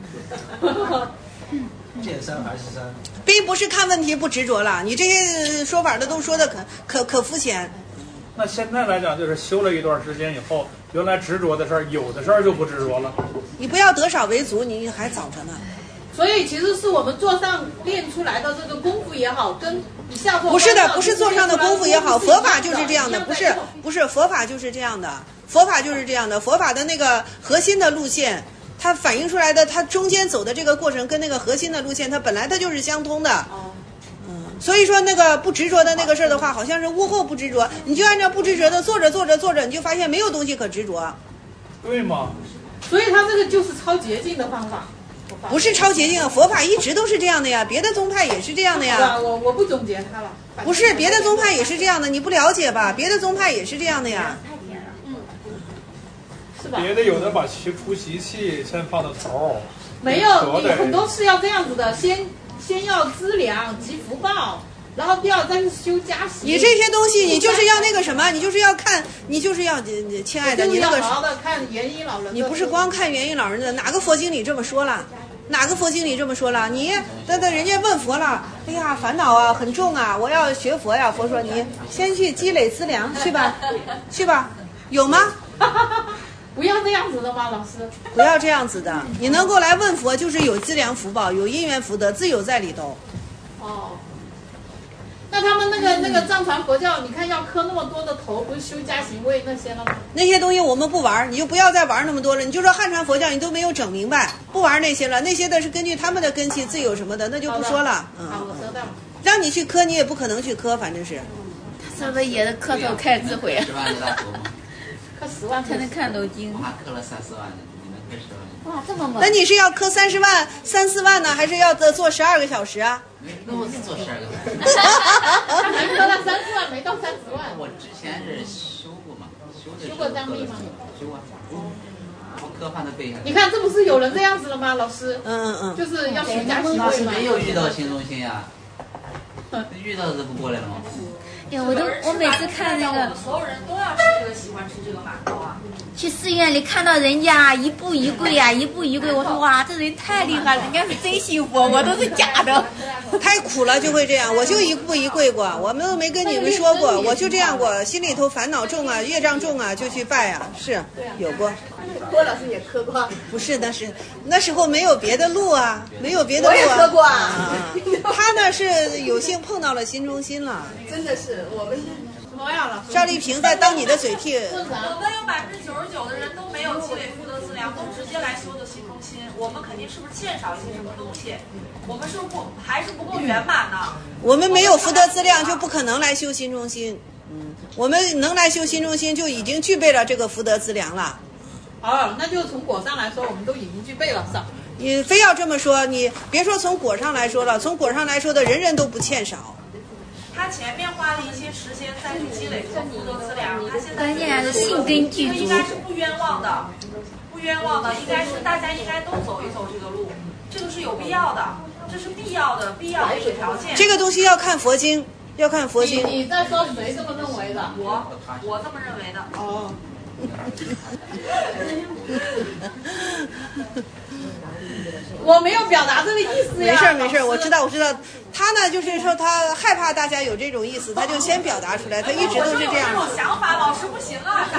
见山还是山， 并不是看问题不执着了。你这些说法的都说的可肤浅。 那现在来讲，就是修了一段时间以后，原来执着的事儿，有的事儿就不执着了。 你不要得少为足，你还早着呢。 所以其实是我们座上练出来的这个功夫也好，跟你下座不是的，不是座上的功夫也好，佛法就是这样的，不是佛法就是这样的，佛法就是这样的，佛法的那个核心的路线。它反映出来的，它中间走的这个过程跟那个核心的路线，它本来它就是相通的。所以说那个不执着的那个事儿的话，好像是悟后不执着，你就按照不执着的做着，你就发现没有东西可执着。 对吗？ 所以它这个就是超捷径的方法。 不是超捷径，佛法一直都是这样的呀，别的宗派也是这样的呀。 我不总结它了。 不是，别的宗派也是这样的，你不了解吧？别的宗派也是这样的呀。 是吧？ 别的有的把除习气先放到头。 没有，你很多是要这样子的，先要资粮及福报， 然后第二章是修家行。 你这些东西，你就是要那个什么，你就是要看，你就是要，亲爱的，你那个好好的看元婴老人。 你不是光看元婴老人的，哪个佛经里这么说了？哪个佛经里这么说了？你那人家问佛了，哎呀，烦恼啊很重啊，我要学佛呀。佛说你先去积累资粮去吧，去吧，有吗？ 不要这样子的吗，老师？ 不要这样子的，你能够来问佛，就是有资粮福报，有因缘福德，自有在里头。 哦。那他们那个藏传佛教，你看要磕那么多的头，不是修家行位那些了吗？ 那些东西我们不玩，你就不要再玩那么多了。你就说汉传佛教，你都没有整明白，不玩那些了。那些的是根据他们的根器自有什么的，那就不说了。 好，我收到。 让你去磕，你也不可能去磕，反正是。 他是不是也是磕头开智慧啊 ？10万的大头吗？ 磕10万才能看懂经。 我还磕了3、4万的，你能磕10万？ 哇，这么猛！ 那你是要磕30万、3、4万呢，还是要做12个小时啊？ 那我是做12个小时。 他还磕了3、4万，没到30万。 我之前是修过嘛， 修过藏历吗？ 修啊。我磕饭都背下来。 你看，这不是有人这样子了吗？老师。就是要修家行位嘛。 没有遇到新中心呀。遇到的不过来了吗？ 呀，我每次看那个， 所有人都要吃这个，喜欢吃这个馒头啊。 去寺院里看到人家一步一跪呀，一步一跪，我说哇，这人太厉害了，人家是真信佛，我都是假的。 太苦了就会这样，我就一步一跪过，我们都没跟你们说过，我就这样过，心里头烦恼重啊，业障重啊，就去拜啊，是有过。 郭老师也磕过， 不是，那时候没有别的路啊，没有别的路啊。 我也磕过啊。 他那是有幸碰到了新中心了， 真的是我们。 赵丽萍在当你的嘴替。 我们有99%的人都没有积累福德资粮，都直接来修的新中心。我们肯定是不是欠少一些什么东西？我们是不是还是不够圆满呢？ 我们没有福德资粮，就不可能来修新中心。我们能来修新中心，就已经具备了这个福德资粮了。 那就从果上来说，我们都已经具备了，是吧？ 你非要这么说，你别说从果上来说了，从果上来说的人人都不欠少。 他前面花了一些时间再去积累这福德资粮，他现在关键还是信根具足， 应该是不冤枉的，不冤枉的，应该是大家应该都走一走这个路，这个是有必要的，这是必要的一个条件。 这个东西要看佛经，要看佛经。 你在说谁这么认为的？ 我这么认为的。 哦。我没有表达这个意思呀。 没事，我知道。他呢，就是说他害怕大家有这种意思，他就先表达出来，他一直都是这样。 我有这种想法，老师不行啊。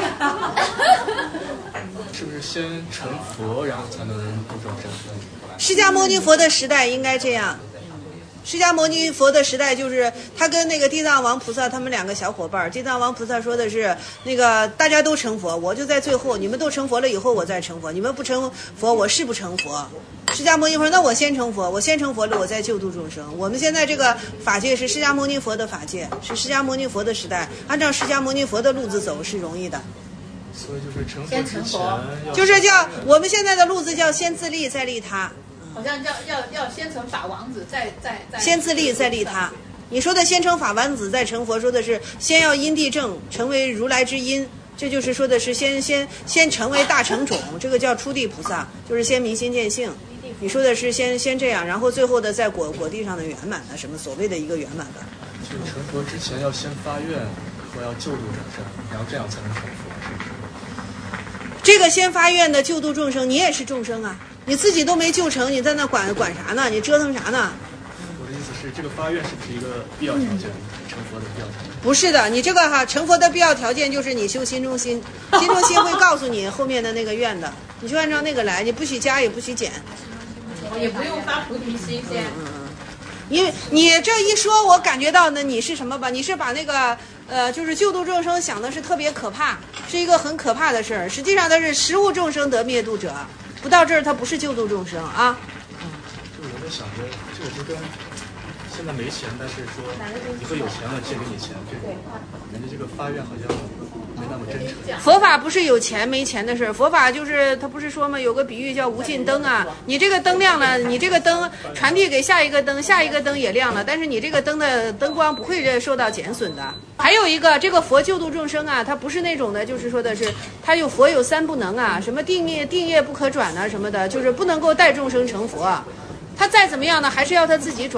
是不是先成佛，然后才能度众生？ 释迦牟尼佛的时代应该这样。释迦牟尼佛的时代就是他跟那个地藏王菩萨他们2个小伙伴。地藏王菩萨说的是那个大家都成佛，我就在最后，你们都成佛了以后我再成佛，你们不成佛我是不成佛。释迦牟尼佛那我先成佛，我先成佛了我再救度众生。我们现在这个法界是释迦牟尼佛的法界，是释迦牟尼佛的时代，按照释迦牟尼佛的路子走是容易的。 所以就是成佛之前， 就是叫我们现在的路子叫先自利再利他。 好像要先成法王子，再先自利再利他。你说的先成法王子再成佛，说的是先要因地正，成为如来之因，这就是说的是先成为大成种，这个叫初地菩萨，就是先明心见性。你说的是先这样，然后最后的在果地上的圆满的，什么所谓的一个圆满的。 就是成佛之前要先发愿，我要救度众生，然后这样才能成佛，是不是？ 这个先发愿的救度众生，你也是众生啊。你自己都没救成，你在那管啥呢？你折腾啥呢？ 我的意思是，这个发愿是不是一个必要条件？成佛的必要条件？ 不是的，你这个成佛的必要条件就是你修心中心，心中心会告诉你后面的那个愿的，你就按照那个来，你不许加也不许减， 也不用发菩提心先。 你这一说，我感觉到呢，你是什么吧？你是把那个就是救度众生想的是特别可怕，是一个很可怕的事儿。实际上它是实无众生得灭度者。不到这儿，他不是救度众生啊。 就我在想着，这个就跟现在没钱，但是说以后有钱了借给你钱，这个人家这个发愿好像没那么真诚。 佛法不是有钱没钱的事儿，佛法就是他不是说吗？有个比喻叫无尽灯啊，你这个灯亮了，你这个灯传递给下一个灯，下一个灯也亮了，但是你这个灯的灯光不会受到减损的。还有一个，这个佛救度众生啊，它不是那种的，就是说的是，它有佛有3不能啊，什么定业不可转啊什么的，就是不能够带众生成佛。他再怎么样呢，还是要他自己转。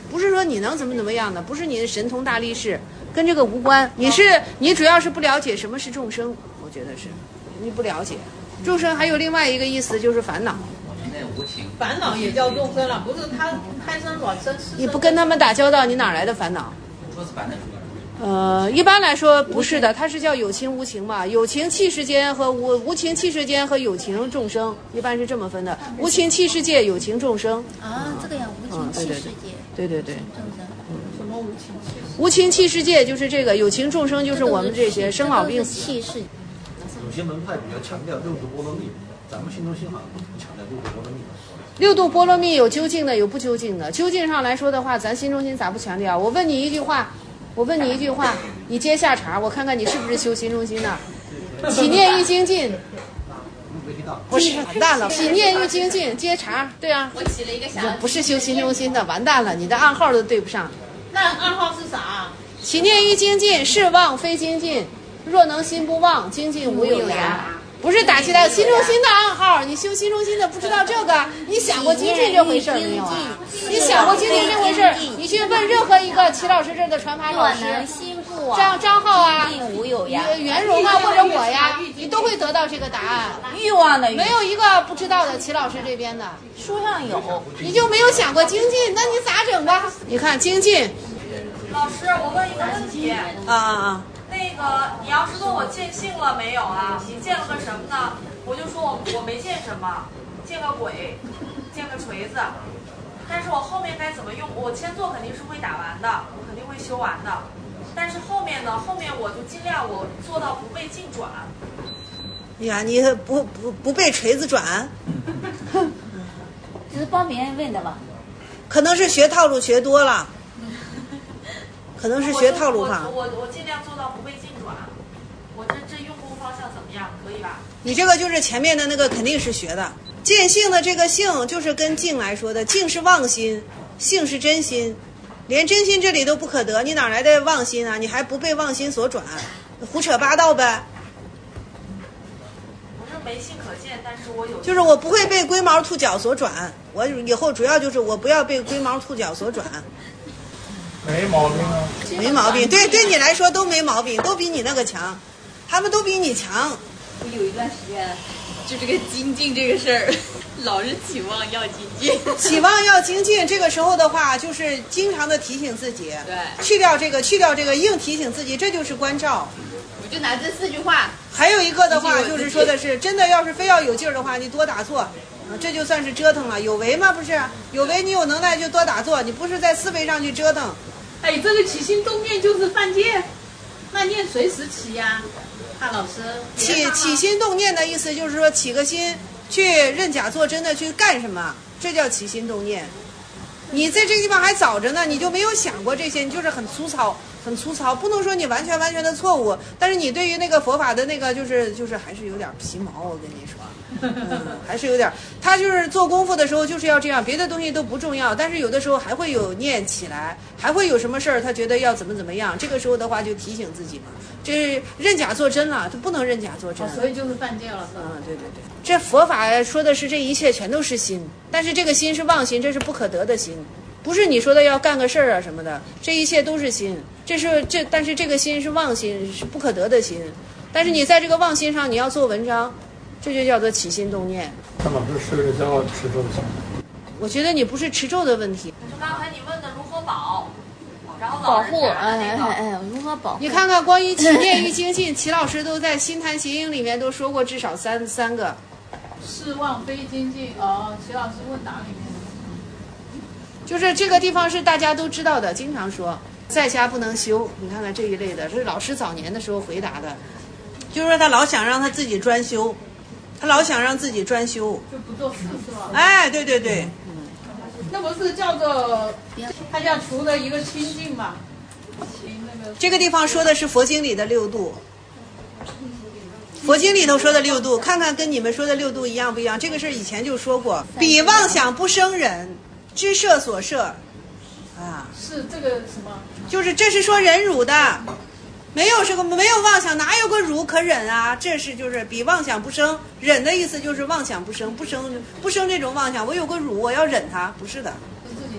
不是说你能怎么样的，不是你的神通大力士，跟这个无关。你主要是不了解什么是众生，我觉得是你不了解众生。还有另外一个意思就是烦恼。 烦恼也叫众生了，不是他胎生卵生。 你不跟他们打交道，你哪来的烦恼？ 说是烦恼。 一般来说不是的，它是叫有情无情嘛，有情气世间和无情气世间和有情众生，一般是这么分的。无情气世界，有情众生。 啊，这个呀，无情气世界。 对。 什么无情气？ 无情气世界就是这个，有情众生就是我们这些生老病死。 有些门派比较强调六度波罗蜜，咱们新中心好像不强调六度波罗蜜。 六度波罗蜜有究竟的，有不究竟的。究竟上来说的话，咱新中心咋不强调？我问你一句话，你接下茬，我看看你是不是修新中心的。起念欲精进，不是完蛋了。起念欲精进，接茬，对啊。 我起了一个啥？ 不是修新中心的，完蛋了，你的暗号都对不上。 那暗号是啥？ 起念欲精进，是妄非精进。若能心不忘，精进无有涯。不是打起来新中心的暗号，你修新中心的不知道这个，你想过精进这回事没有啊？你想过精进这回事？你去问任何一个齐老师这儿的传法老师，张浩啊、袁荣啊或者我呀，你都会得到这个答案。 欲望的欲， 没有一个不知道的齐老师这边的书上有， 你就没有想过精进？那你咋整吧？你看精进。 老师，我问一个问题。那个，你要是问我见性了没有啊？你见了个什么呢？我就说我没见什么，见个鬼，见个锤子。但是我后面该怎么用？我前作肯定是会打完的，我肯定会修完的。但是后面呢？后面我就尽量我做到不被境转。 呀，你不被锤子转？ 这是帮别人问的吧？ 可能是学套路学多了。可能是学套路法。 我尽量做到不被境转。我这用功方向怎么样？可以吧？ 你这个就是前面的那个肯定是学的。见性的这个性就是跟境来说的，境是妄心，性是真心，连真心这里都不可得，你哪来的妄心啊？你还不被妄心所转，胡扯八道呗。 我是没性可见，但是我有。 就是我不会被龟毛兔角所转，我以后主要就是我不要被龟毛兔角所转。 没毛病啊， 没毛病，对你来说都没毛病，都比你那个强，他们都比你强。 我有一段时间，就这个精进这个事儿，老是期望要精进， 期望要精进。这个时候的话，就是经常的提醒自己， 对， 去掉这个，硬提醒自己，这就是关照。 我就拿这4句话。 还有一个的话，就是说的是，真的要是非要有劲儿的话，你多打坐。这就算是折腾了，有为吗？不是有为，你有能耐就多打坐，你不是在思维上去折腾。 哎，这个起心动念就是犯戒，那念随时起呀。看老师， 起心动念的意思就是说起个心去认假作真的去干什么，这叫起心动念。你在这个地方还早着呢，你就没有想过这些，你就是很粗糙，不能说你完全的错误，但是你对于那个佛法的那个就是还是有点皮毛，我跟你说。还是有点，他就是做功夫的时候就是要这样，别的东西都不重要，但是有的时候还会有念起来，还会有什么事儿，他觉得要怎么样，这个时候的话就提醒自己嘛，这认假作真了，他不能认假作真， 所以就是犯戒了。 对，这佛法说的是这一切全都是心，但是这个心是妄心，这是不可得的心，不是你说的要干个事儿啊什么的，这一切都是心，但是这个心是妄心，是不可得的心，但是你在这个妄心上你要做文章。这就叫做起心动念。 那老师试着教我持咒行吗？ 我觉得你不是持咒的问题。 就刚才你问的如何保，然后保护，如何保护？ 你看看关于起念欲精进，齐老师都在《心坛协应》里面都说过至少三个。 是妄非精进齐老师问答里面。 就是这个地方是大家都知道的，经常说在家不能修。你看看这一类的，这是老师早年的时候回答的，就是说他老想让他自己专修。他老想让自己专修， 就不做事是吧？ 哎，对， 那不是叫做他叫除了一个清净嘛？ 这个地方说的是佛经里的6度，佛经里头说的6度，看看跟你们说的6度一样不一样？这个事以前就说过，彼妄想不生忍，知摄所摄，啊， 是这个什么？ 就是这是说忍辱的。没有妄想，哪有个辱可忍啊？这是就是比妄想不生，忍的意思就是妄想不生这种妄想。我有个辱，我要忍它，不是的。 自己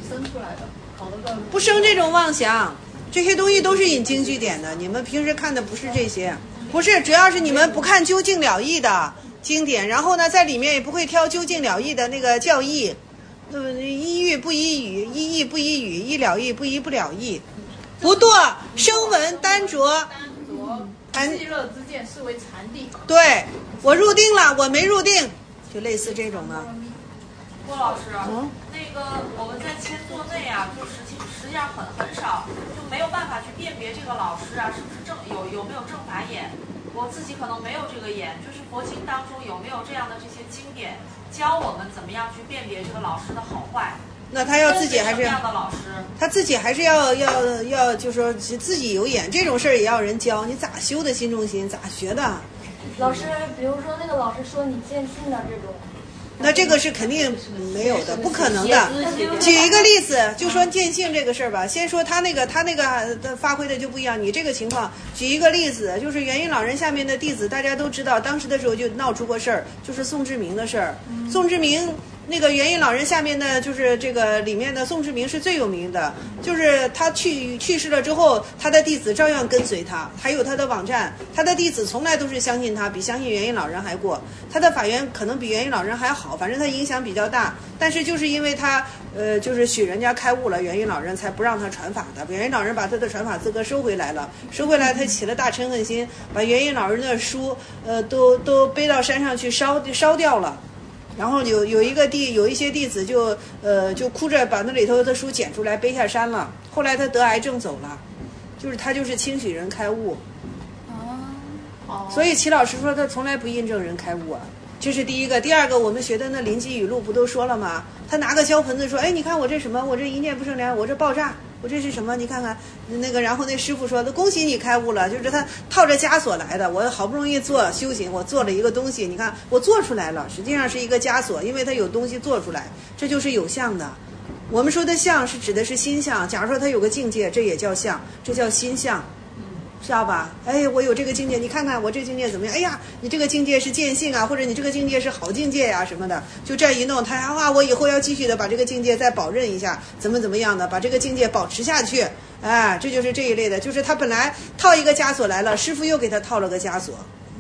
生出来的，考得更不生这种妄想。这些东西都是引经据典的，你们平时看的不是这些，不是，主要是你们不看究竟了义的经典，然后呢，在里面也不会挑究竟了义的那个教义，依语不依语，依义不依语，依了义不依不了义，不堕声闻单着， 极乐之见视为禅定。 对，我入定了，我没入定，就类似这种的。 郭老师，那个我们在签座内啊，就实际上很少，就没有办法去辨别这个老师啊是不是有没有正法眼。我自己可能没有这个眼，就是佛经当中有没有这样的这些经典教我们怎么样去辨别这个老师的好坏？ 那他要自己还是什么样的老师？ 他自己还是要，就是说自己有眼，这种事儿也要人教。你咋修的心中心？咋学的？ 老师，比如说那个老师说你见性的这种。 那这个是肯定没有的，不可能的。举一个例子，就说见性这个事儿吧。先说他那个发挥的就不一样。你这个情况，举一个例子，就是元印老人下面的弟子，大家都知道，当时的时候就闹出过事儿，就是宋志明的事儿。宋志明那个元印老人下面的，就是这个里面的宋志明是最有名的，就是他去世了之后，他的弟子照样跟随他，还有他的网站，他的弟子从来都是相信他，比相信元印老人还过。他的法缘可能比元印老人还好，反正他影响比较大。但是就是因为他就是许人家开悟了，元印老人才不让他传法的。元印老人把他的传法资格收回来了，收回来他起了大嗔恨心，把元印老人的书都背到山上去烧掉了。然后有一些弟子就哭着把那里头的书捡出来背下山了。后来他得癌症走了，他就是清许人开悟。所以齐老师说他从来不印证人开悟啊，这是第一个。第二个，我们学的那临济语录不都说了吗？他拿个胶盆子说，哎，你看我这什么？我这一念不生凉，我这爆炸，我这是什么？你看看那个。然后那师傅说，恭喜你开悟了，就是他套着枷锁来的。我好不容易做修行，我做了一个东西，你看我做出来了，实际上是一个枷锁，因为他有东西做出来，这就是有相的。我们说的相是指的是心相，假如说他有个境界，这也叫相，这叫心相。知道吧？哎，我有这个境界，你看看我这境界怎么样？哎呀，你这个境界是见性啊，或者你这个境界是好境界呀、什么的，就这一弄，他我以后要继续的把这个境界再保任一下，怎么样的，把这个境界保持下去。哎，这就是这一类的，就是他本来套一个枷锁来了，师傅又给他套了个枷锁，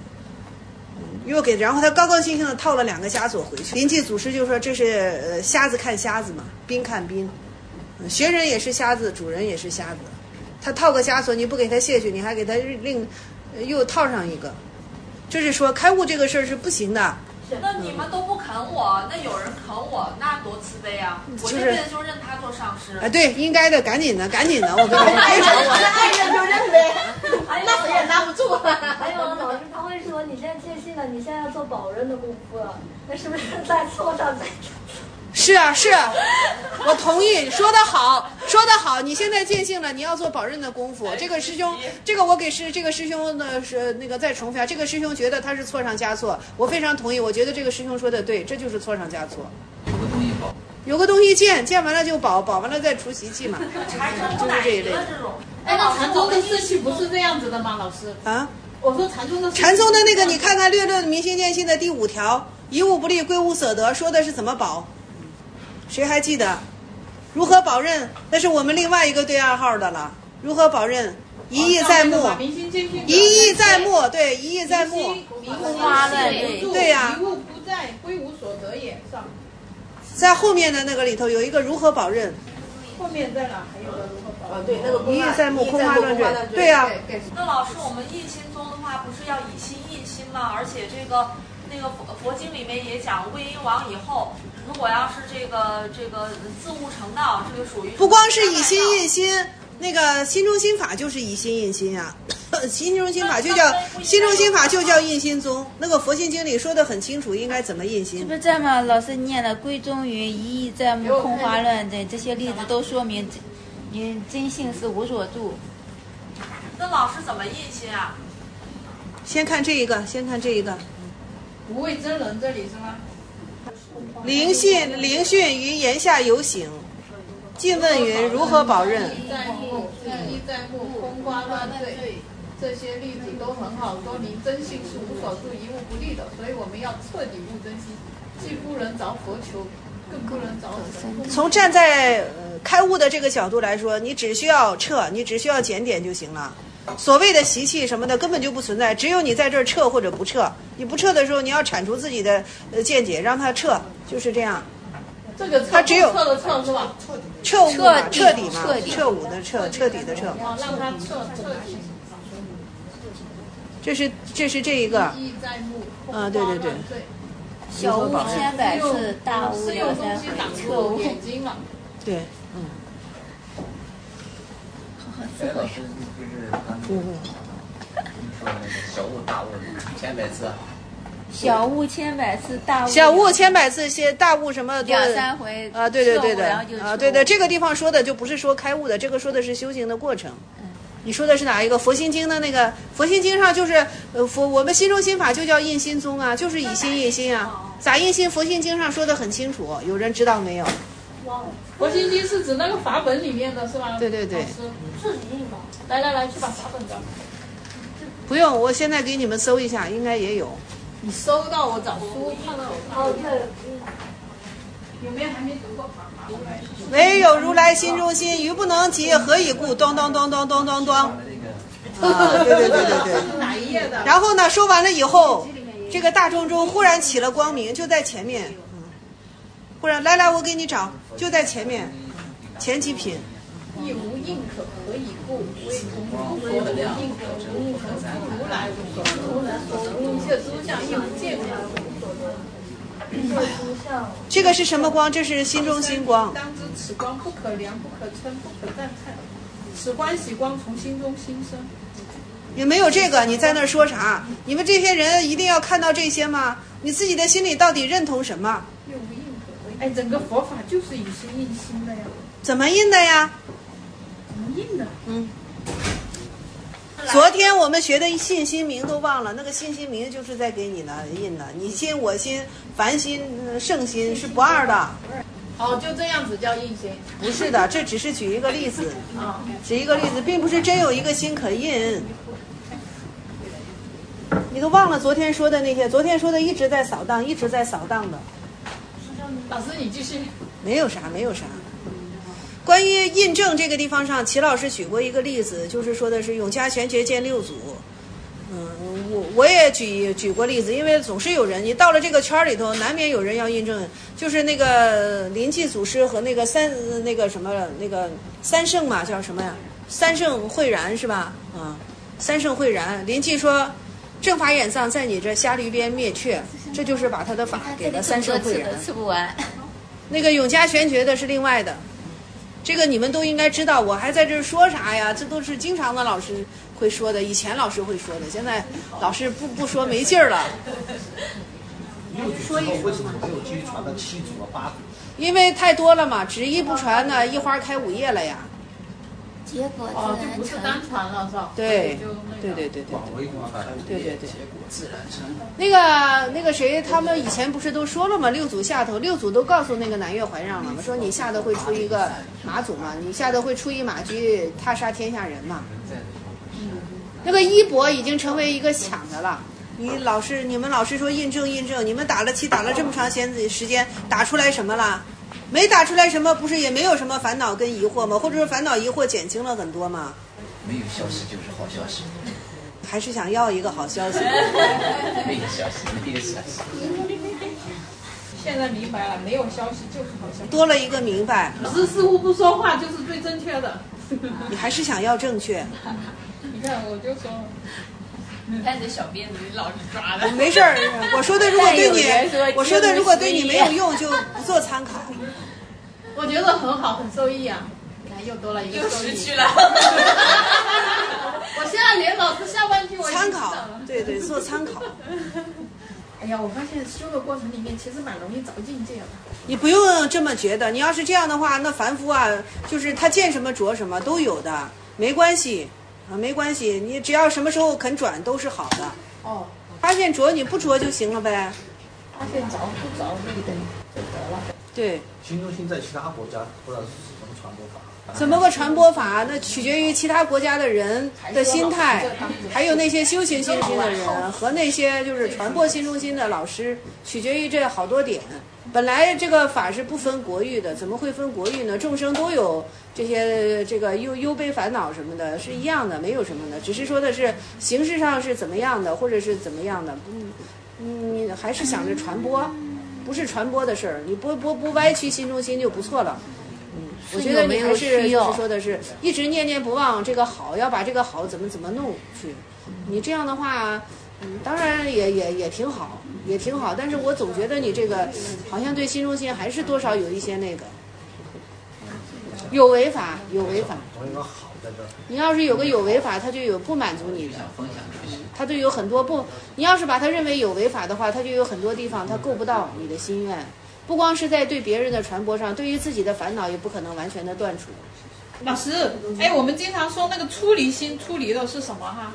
然后他高高兴兴的套了2个枷锁回去。临济祖师就说这是瞎子看瞎子嘛，兵看兵，学人也是瞎子，主人也是瞎子。他套个枷锁，你不给他卸去，你还给他又套上一个，就是说开悟这个事儿是不行的。 那你们都不啃我，那有人啃我，那多慈悲啊！我这辈子就认他做上师。 啊，对，应该的，赶紧的，我跟你说，别吵我。 爱认就认呗，那谁也拿不住。 还有老师他会说，你现在见性了，你现在要做保任的功夫了，那是不是在错上再？ 是啊，我同意，说得好，你现在见性了，你要做保任的功夫。这个师兄，这个我给这个师兄呢是那个再重复一下，这个师兄觉得他是错上加错，我非常同意，我觉得这个师兄说的对，这就是错上加错。有个东西见完了就保完了再除习气嘛，就是这一类的。 哎，那禅宗的事情不是这样子的吗，老师？ 啊？ 我说禅宗的那个，你看看略论明心见性的第5条，一物不立，归无所得，说的是怎么保？谁还记得？如何保任？那是我们另外一个对2号的了。如何保任？一意在目，一意在目，对，一意在目。对呀。 一物不在，归无所得也。上。 在后面的那个里头有一个如何保任。 后面在哪？还有个如何保任？ 对，那个一意在目，空花乱坠。对呀。 那老师，我们印心宗的话，不是要以心印心吗？而且那个佛经里面也讲，魏婴王以后。如果要是这个自悟成道，这个属于不光是以心印心，那个心中心法就是以心印心啊，心中心法就叫印心宗。那个佛心经里说的很清楚，应该怎么印心。 是不是这样吗？老师念了归宗云，一意在目，空花乱坠，这些例子都说明你真性是无所住。 那老师怎么印心啊？ 先看这一个。 无畏真人这里是吗？ 灵训于言下有醒，进问云如何保任？ 一意在目，空花乱坠，这些例子都很好，说明真性是无所住、一物不立的。所以我们要彻底悟真心，既不能着佛求，更不能着神。 从站在开悟的这个角度来说，你只需要撤，你只需要检点就行了。所谓的习气什么的根本就不存在，只有你在这儿撤或者不撤。你不撤的时候，你要铲除自己的见解，让它撤，就是这样。 这个它只有撤的撤是吧？ 彻悟嘛，彻底嘛，彻悟的彻，彻底的彻。 让它彻底。 这是这一个。啊，对对对。 小悟千百次，大悟两三回，彻悟。 对， 哎，老师，就是刚才您说的那个小悟大悟千百次。 小悟千百次，大悟小悟千百次，些大悟什么两三回啊？对对对的啊，对的，这个地方说的就不是说开悟的，这个说的是修行的过程。你说的是哪一个？佛心经的那个佛心经上就是我们心中心法就叫印心宗啊，就是以心印心啊。咋印心？佛心经上说的很清楚，有人知道没有？ 佛心经是指那个法本里面的是吧？ 对对对。 自己印吧。 来，去把法本找。 不用，我现在给你们搜一下，应该也有。 你搜到我找书看到哦，对。 有没有还没读过？ 唯有如来心中心，于不能及，何以故？咚咚咚咚咚咚咚。啊，对对对对对。 哪一页的？ 然后呢，说完了以后，这个大钟中忽然起了光明，就在前面。忽然，来，我给你找，就在前面，前几品。 亦无应可，何以故？为同佛的量，应可无应可，如来无可，如来无一切诸相亦无见相。 这个是什么光？这是心中心光。 当知此光不可量，不可称，不可赞叹。此欢喜光从心中心生。 也没有这个，你在那儿说啥？你们这些人一定要看到这些吗？你自己的心里到底认同什么？ 又无应可。哎，整个佛法就是以心印心的呀。 怎么印的呀？ 怎么印的？ 昨天我们学的信心明都忘了，那个信心明就是在给你呢印的。你心、我心、凡心、圣心是不二的。 哦，就这样子叫印心？ 不是的，这只是举一个例子。举一个例子，并不是真有一个心可印。你都忘了昨天说的那些，昨天说的一直在扫荡，一直在扫荡的。 老师，你继续。 没有啥。关于印证这个地方上，齐老师举过一个例子，就是说的是永嘉玄觉见六祖。我也举过例子，因为总是有人，你到了这个圈里头，难免有人要印证。就是那个临济祖师和那个三圣嘛，叫什么呀？三圣慧然是吧？三圣慧然，临济说正法眼藏在你这瞎驴鞭灭却，这就是把他的法给了三圣慧然。 吃不完。 那个永嘉玄觉的是另外的。这个你们都应该知道，我还在这说啥呀？这都是经常的老师会说的，以前老师会说的，现在老师不说没劲儿了。 说一说为什么没有继续传到7组和8组？ 因为太多了嘛，只一不传呢，一花开5叶了呀。 结果就不是单传了是吧？ 对。 广为广传， 对。 结果自然成。 那个谁，他们以前不是都说了吗？六祖下头，六祖都告诉那个南岳怀让了嘛，说你下头会出一个马祖嘛，你下头会出一马驹，踏杀天下人嘛。那个衣钵已经成为一个抢的了。你们老师说印证，你们打了棋打了这么长时间，打出来什么了？没打出来什么，不是也没有什么烦恼跟疑惑吗？或者说烦恼疑惑减轻了很多吗？ 没有消息就是好消息。 还是想要一个好消息。 没有消息。 现在明白了，没有消息就是好消息。 多了一个明白。 老师似乎不说话就是最正确的。 你还是想要正确。 你看，我就说。 你看这小辫子，你老是抓的。 没事儿，我说的如果对你没有用，就不做参考。 我觉得很好，很受益啊！你看，又多了一个受益。 又失去了。 我现在连老师下半句我参考，对，做参考。 哎呀，我发现修的过程里面其实蛮容易找境界的。 你不用这么觉得，你要是这样的话，那凡夫啊，就是他见什么着什么都有的，没关系。没关系，你只要什么时候肯转都是好的。发现着你不着就行了呗。 发现着不着立的就得了。 对。 心中心在其他国家不知道是怎么传播法。 怎么个传播法？那取决于其他国家的人的心态，还有那些修行心中心的人和那些就是传播心中心的老师，取决于这好多点。 本来这个法是不分国域的，怎么会分国域呢？众生都有这些这个忧悲烦恼什么的，是一样的，没有什么的，只是说的是形式上是怎么样的，或者是怎么样的。你还是想着传播，不是传播的事儿，你不歪曲心中心就不错了。我觉得你还是就是说的是一直念念不忘这个好，要把这个好怎么弄去。你这样的话，当然也挺好，也挺好。但是我总觉得你这个好像对心中心还是多少有一些那个有违法。你要是有个有违法，他就有不满足你的，他就有很多不。你要是把他认为有违法的话，他就有很多地方他够不到你的心愿。不光是在对别人的传播上，对于自己的烦恼也不可能完全的断除。 老师，我们经常说那个出离心，出离的是什么哈？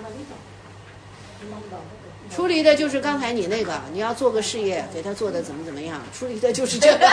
出离的就是刚才你那个，你要做个事业，给他做的怎么样，出离的就是这个。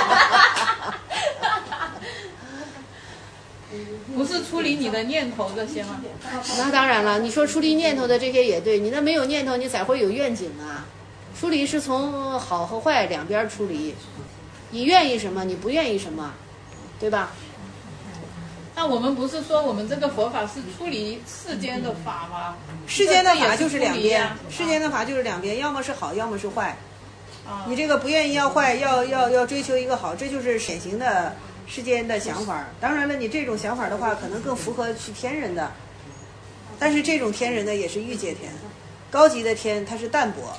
不是出离你的念头这些吗？ 那当然了，你说出离念头的这些也对，你那没有念头，你咋会有愿景啊？出离是从好和坏两边出离。你愿意什么，你不愿意什么，对吧？ 那我们不是说我们这个佛法是出离世间的法吗？ 世间的法就是两边，世间的法就是两边，要么是好，要么是坏。你这个不愿意要坏，要追求一个好，这就是典型的世间的想法。当然了，你这种想法的话，可能更符合去天人的，但是这种天人呢，也是欲界天，高级的天它是淡泊。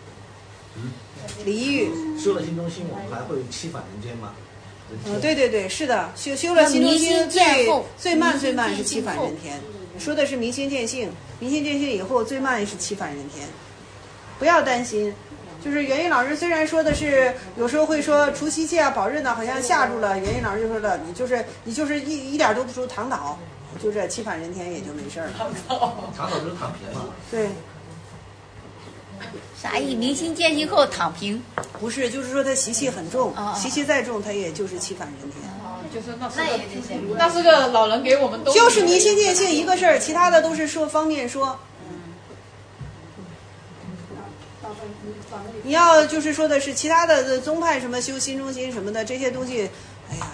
离欲修了心中心，我们还会欺反人间吗？ 对，是的，修了心中心最慢是欺反人天。说的是明心见性，明心见性以后最慢是欺反人天。不要担心，就是元印老师虽然说的是有时候会说除习气啊、保任呢，好像吓住了。元印老师就说了，你就是一点都不出躺倒，就这欺反人天也就没事了。 躺倒就是躺平嘛。 对。 啥意？明心见性后躺平？ 不是，就是说他习气很重，习气再重，他也就是欺反人天。 就是那是个老人给我们都就是明心见性一个事儿，其他的都是说方便说。你要就是说的是其他的宗派什么修心中心什么的这些东西，哎呀，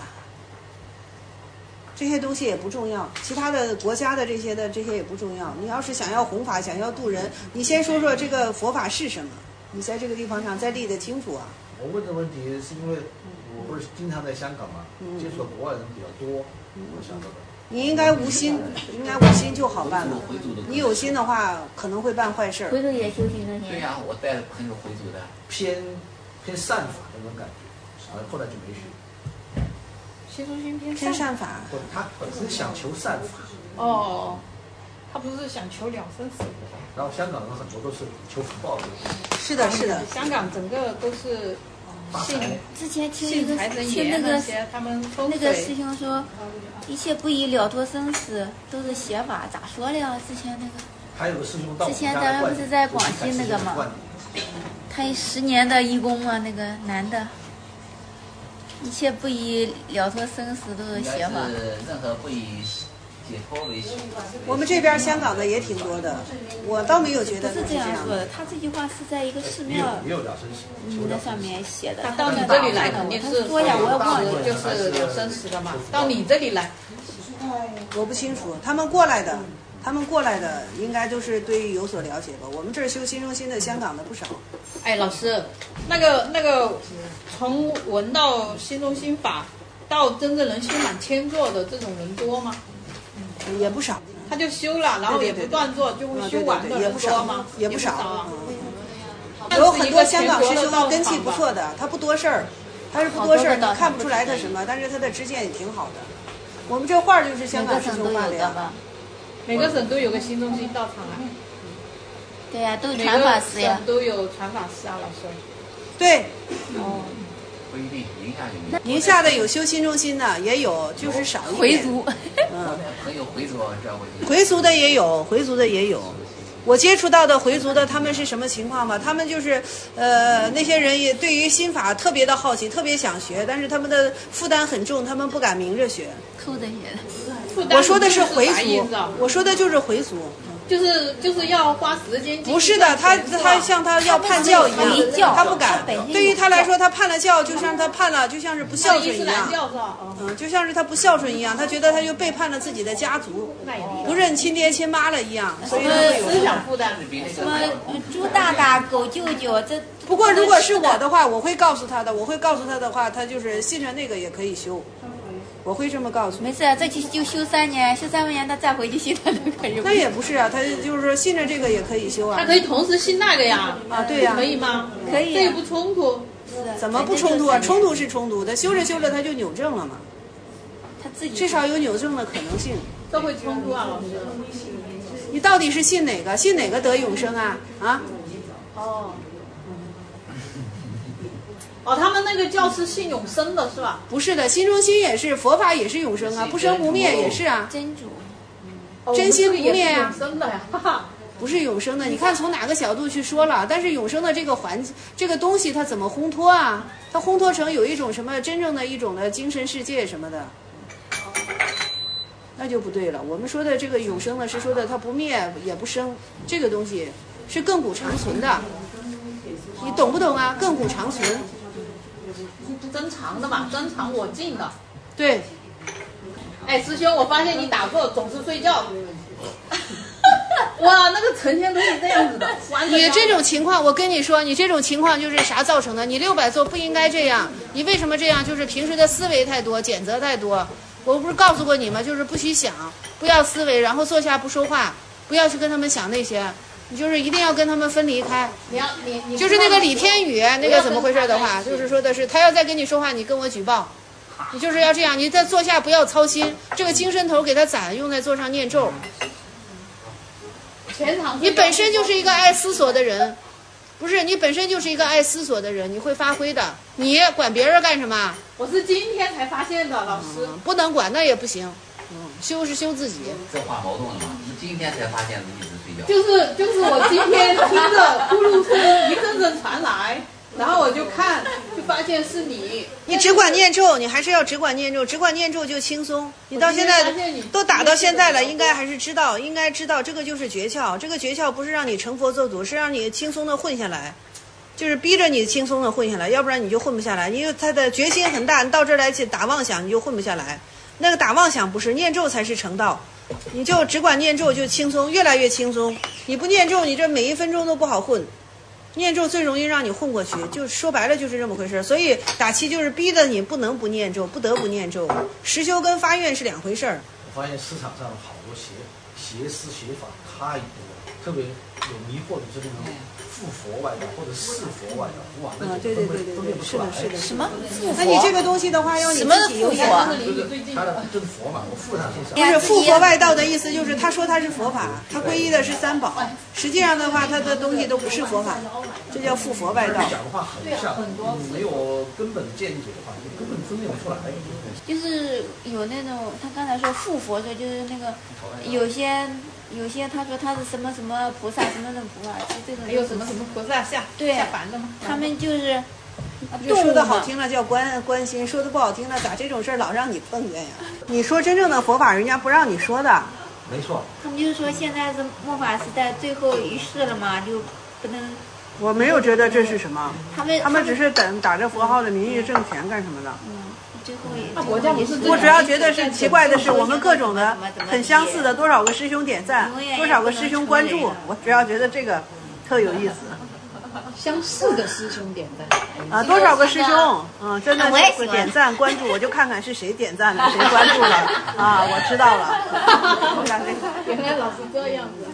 这些东西也不重要，其他的国家的这些也不重要。你要是想要弘法，想要度人，你先说说这个佛法是什么，你在这个地方上再立得清楚啊。 我问这个问题是因为我不是经常在香港嘛，接触的国外人比较多，我想到的。 你应该无心就好办了。你有心的话，可能会办坏事。 回族也修行那些。 对呀，我带了很多回族的， 偏善法那种感觉，后来就没学。 心中心偏善法， 他本身想求善法。 哦，他不是想求了生死。 然后香港人很多都是求福报的。 是的，是的。 香港整个都是之前听那个他们那个师兄说，一切不以了脱生死，都是邪法，咋说了呀？之前那个。 还有个师兄到之前咱们不是在广西那个吗？他10年的义工嘛，那个男的。一切不以了脱生死都是邪法。 任何不以解脱为修。 我们这边香港的也挺多的，我倒没有觉得是这样说的。他这句话是在一个寺庙那上面写的。 他到你这里来肯定是说呀，我也忘了， 就是了生死的嘛。到你这里来， 我不清楚，他们过来的应该都是对于有所了解吧。我们这儿修心中心的香港的不少。 哎，老师，那个从闻到心中心法到真正能修满千座的这种人多吗？ 也不少。 他就修了，然后也不断做，就会修完的人多吗？ 也不少。有很多香港师兄根气不错的，他不多事儿，你看不出来他什么，但是他的知见也挺好的。我们这画就是香港师兄画的呀。 每个省都有个心中心道场啊。 对呀，都有传法师呀。 都有传法师啊，老师。 对。 哦。不一定， 宁夏的有修心中心的，也有，就是少一点。 回族。 很有回族啊，这样回族的也有。我接触到的回族的，他们是什么情况吗？他们就是那些人也对于心法特别的好奇，特别想学，但是他们的负担很重，他们不敢明着学。 抠着学。 我说的是回族，我说的就是回族。 就是要花时间。 不是的，他像他要判教一样，他不敢。对于他来说，他判了教，就像他判了，就像是不孝顺一样。就像是他不孝顺一样，他觉得他就背叛了自己的家族，不认亲爹亲妈了一样，所以他会有思想负担。 什么猪大大狗舅舅这。 不过如果是我的话，我会告诉他的。我会告诉他的话，他就是信着那个也可以修。我会这么告诉你。 没事，这期就修3年，修3年他再回去信他就可以。 那也不是啊，他就是说信着这个也可以修啊。 他可以同时信那个呀。 啊，对呀。 可以吗？ 可以。 这也不冲突。 怎么不冲突啊？冲突是冲突的，修着修着他就扭正了嘛。 他自己至少有扭正的可能性。 这会冲突啊，老师。 你到底是信哪个？信哪个得永生啊？啊？ 他们那个教是信永生的是吧？ 不是的，心中心也是，佛法也是永生啊，不生不灭也是啊。 真主， 真心不灭啊。 永生的呀， 不是永生的，你看从哪个角度去说了？但是永生的这个这个东西，它怎么烘托啊？它烘托成有一种什么真正的一种的精神世界什么的，那就不对了。我们说的这个永生呢，是说的它不灭也不生，这个东西是亘古长存的。你懂不懂啊？亘古长存。 增长的嘛，增长我净的。 对。 哎，师兄，我发现你打坐总是睡觉。哇，那个成天都是这样子的。 你这种情况，我跟你说，你这种情况就是啥造成的？你600坐不应该这样，你为什么这样？就是平时的思维太多，谴责太多。我不是告诉过你吗？就是不许想，不要思维，然后坐下不说话，不要去跟他们想那些。你就是一定要跟他们分离开。你就是那个李天宇那个怎么回事的话，就是说的是他要再跟你说话，你跟我举报。你就是要这样，你在坐下不要操心，这个精神头给他攒，用在座上念咒。你本身就是一个爱思索的人，不是你本身就是一个爱思索的人，你会发挥的。你管别人干什么？ 我是今天才发现的，老师。 不能管，那也不行。修是修自己。 这话矛盾了吗？你今天才发现一直睡觉。 就是我今天听着呼噜声一阵阵传来，然后我就看，就发现是你。 你只管念咒，你还是要只管念咒，只管念咒就轻松。你到现在都打到现在了，应该还是知道，应该知道这个就是诀窍。这个诀窍不是让你成佛做祖，是让你轻松的混下来，就是逼着你轻松的混下来，要不然你就混不下来。因为他的决心很大，你到这儿来去打妄想，你就混不下来。那个打妄想不是，念咒才是成道。你就只管念咒就轻松，越来越轻松。你不念咒，你这每一分钟都不好混。念咒最容易让你混过去，就说白了就是这么回事。所以打七就是逼得你不能不念咒，不得不念咒。实修跟发愿是2回事儿。 我发现市场上好多邪思邪法太多了，特别有迷惑的这种附佛外道或者是佛外道，哇，那就分辨不出来。 是的。 什么附佛？ 那你这个东西的话，要你自己有眼光。 他的就是佛嘛，我附上去。 不是附佛外道的意思，就是他说他是佛法，他皈依的是3宝，实际上的话，他的东西都不是佛法，这叫附佛外道。 讲的话很像，你没有根本见解的话，你根本分辨不出来。 就是有那种，他刚才说附佛的，就是那个有些他说他是什么什么菩萨，什么什么菩萨，这种还有什么什么菩萨下凡的吗？ 他们就是说的好听了叫关心，说的不好听了咋这种事儿老让你碰见呀？你说真正的佛法，人家不让你说的。 没错。 他们就是说现在是末法时代最后一世了嘛，就不能。 我没有觉得这是什么，他们只是打着佛号的名义挣钱干什么的。 最后我主要觉得是奇怪的是，我们各种的很相似的，多少个师兄点赞，多少个师兄关注，我主要觉得这个特有意思。 相似的师兄点赞啊，多少个师兄，真的是点赞关注，我就看看是谁点赞了，谁关注了啊，我知道了。 原来老是这样子。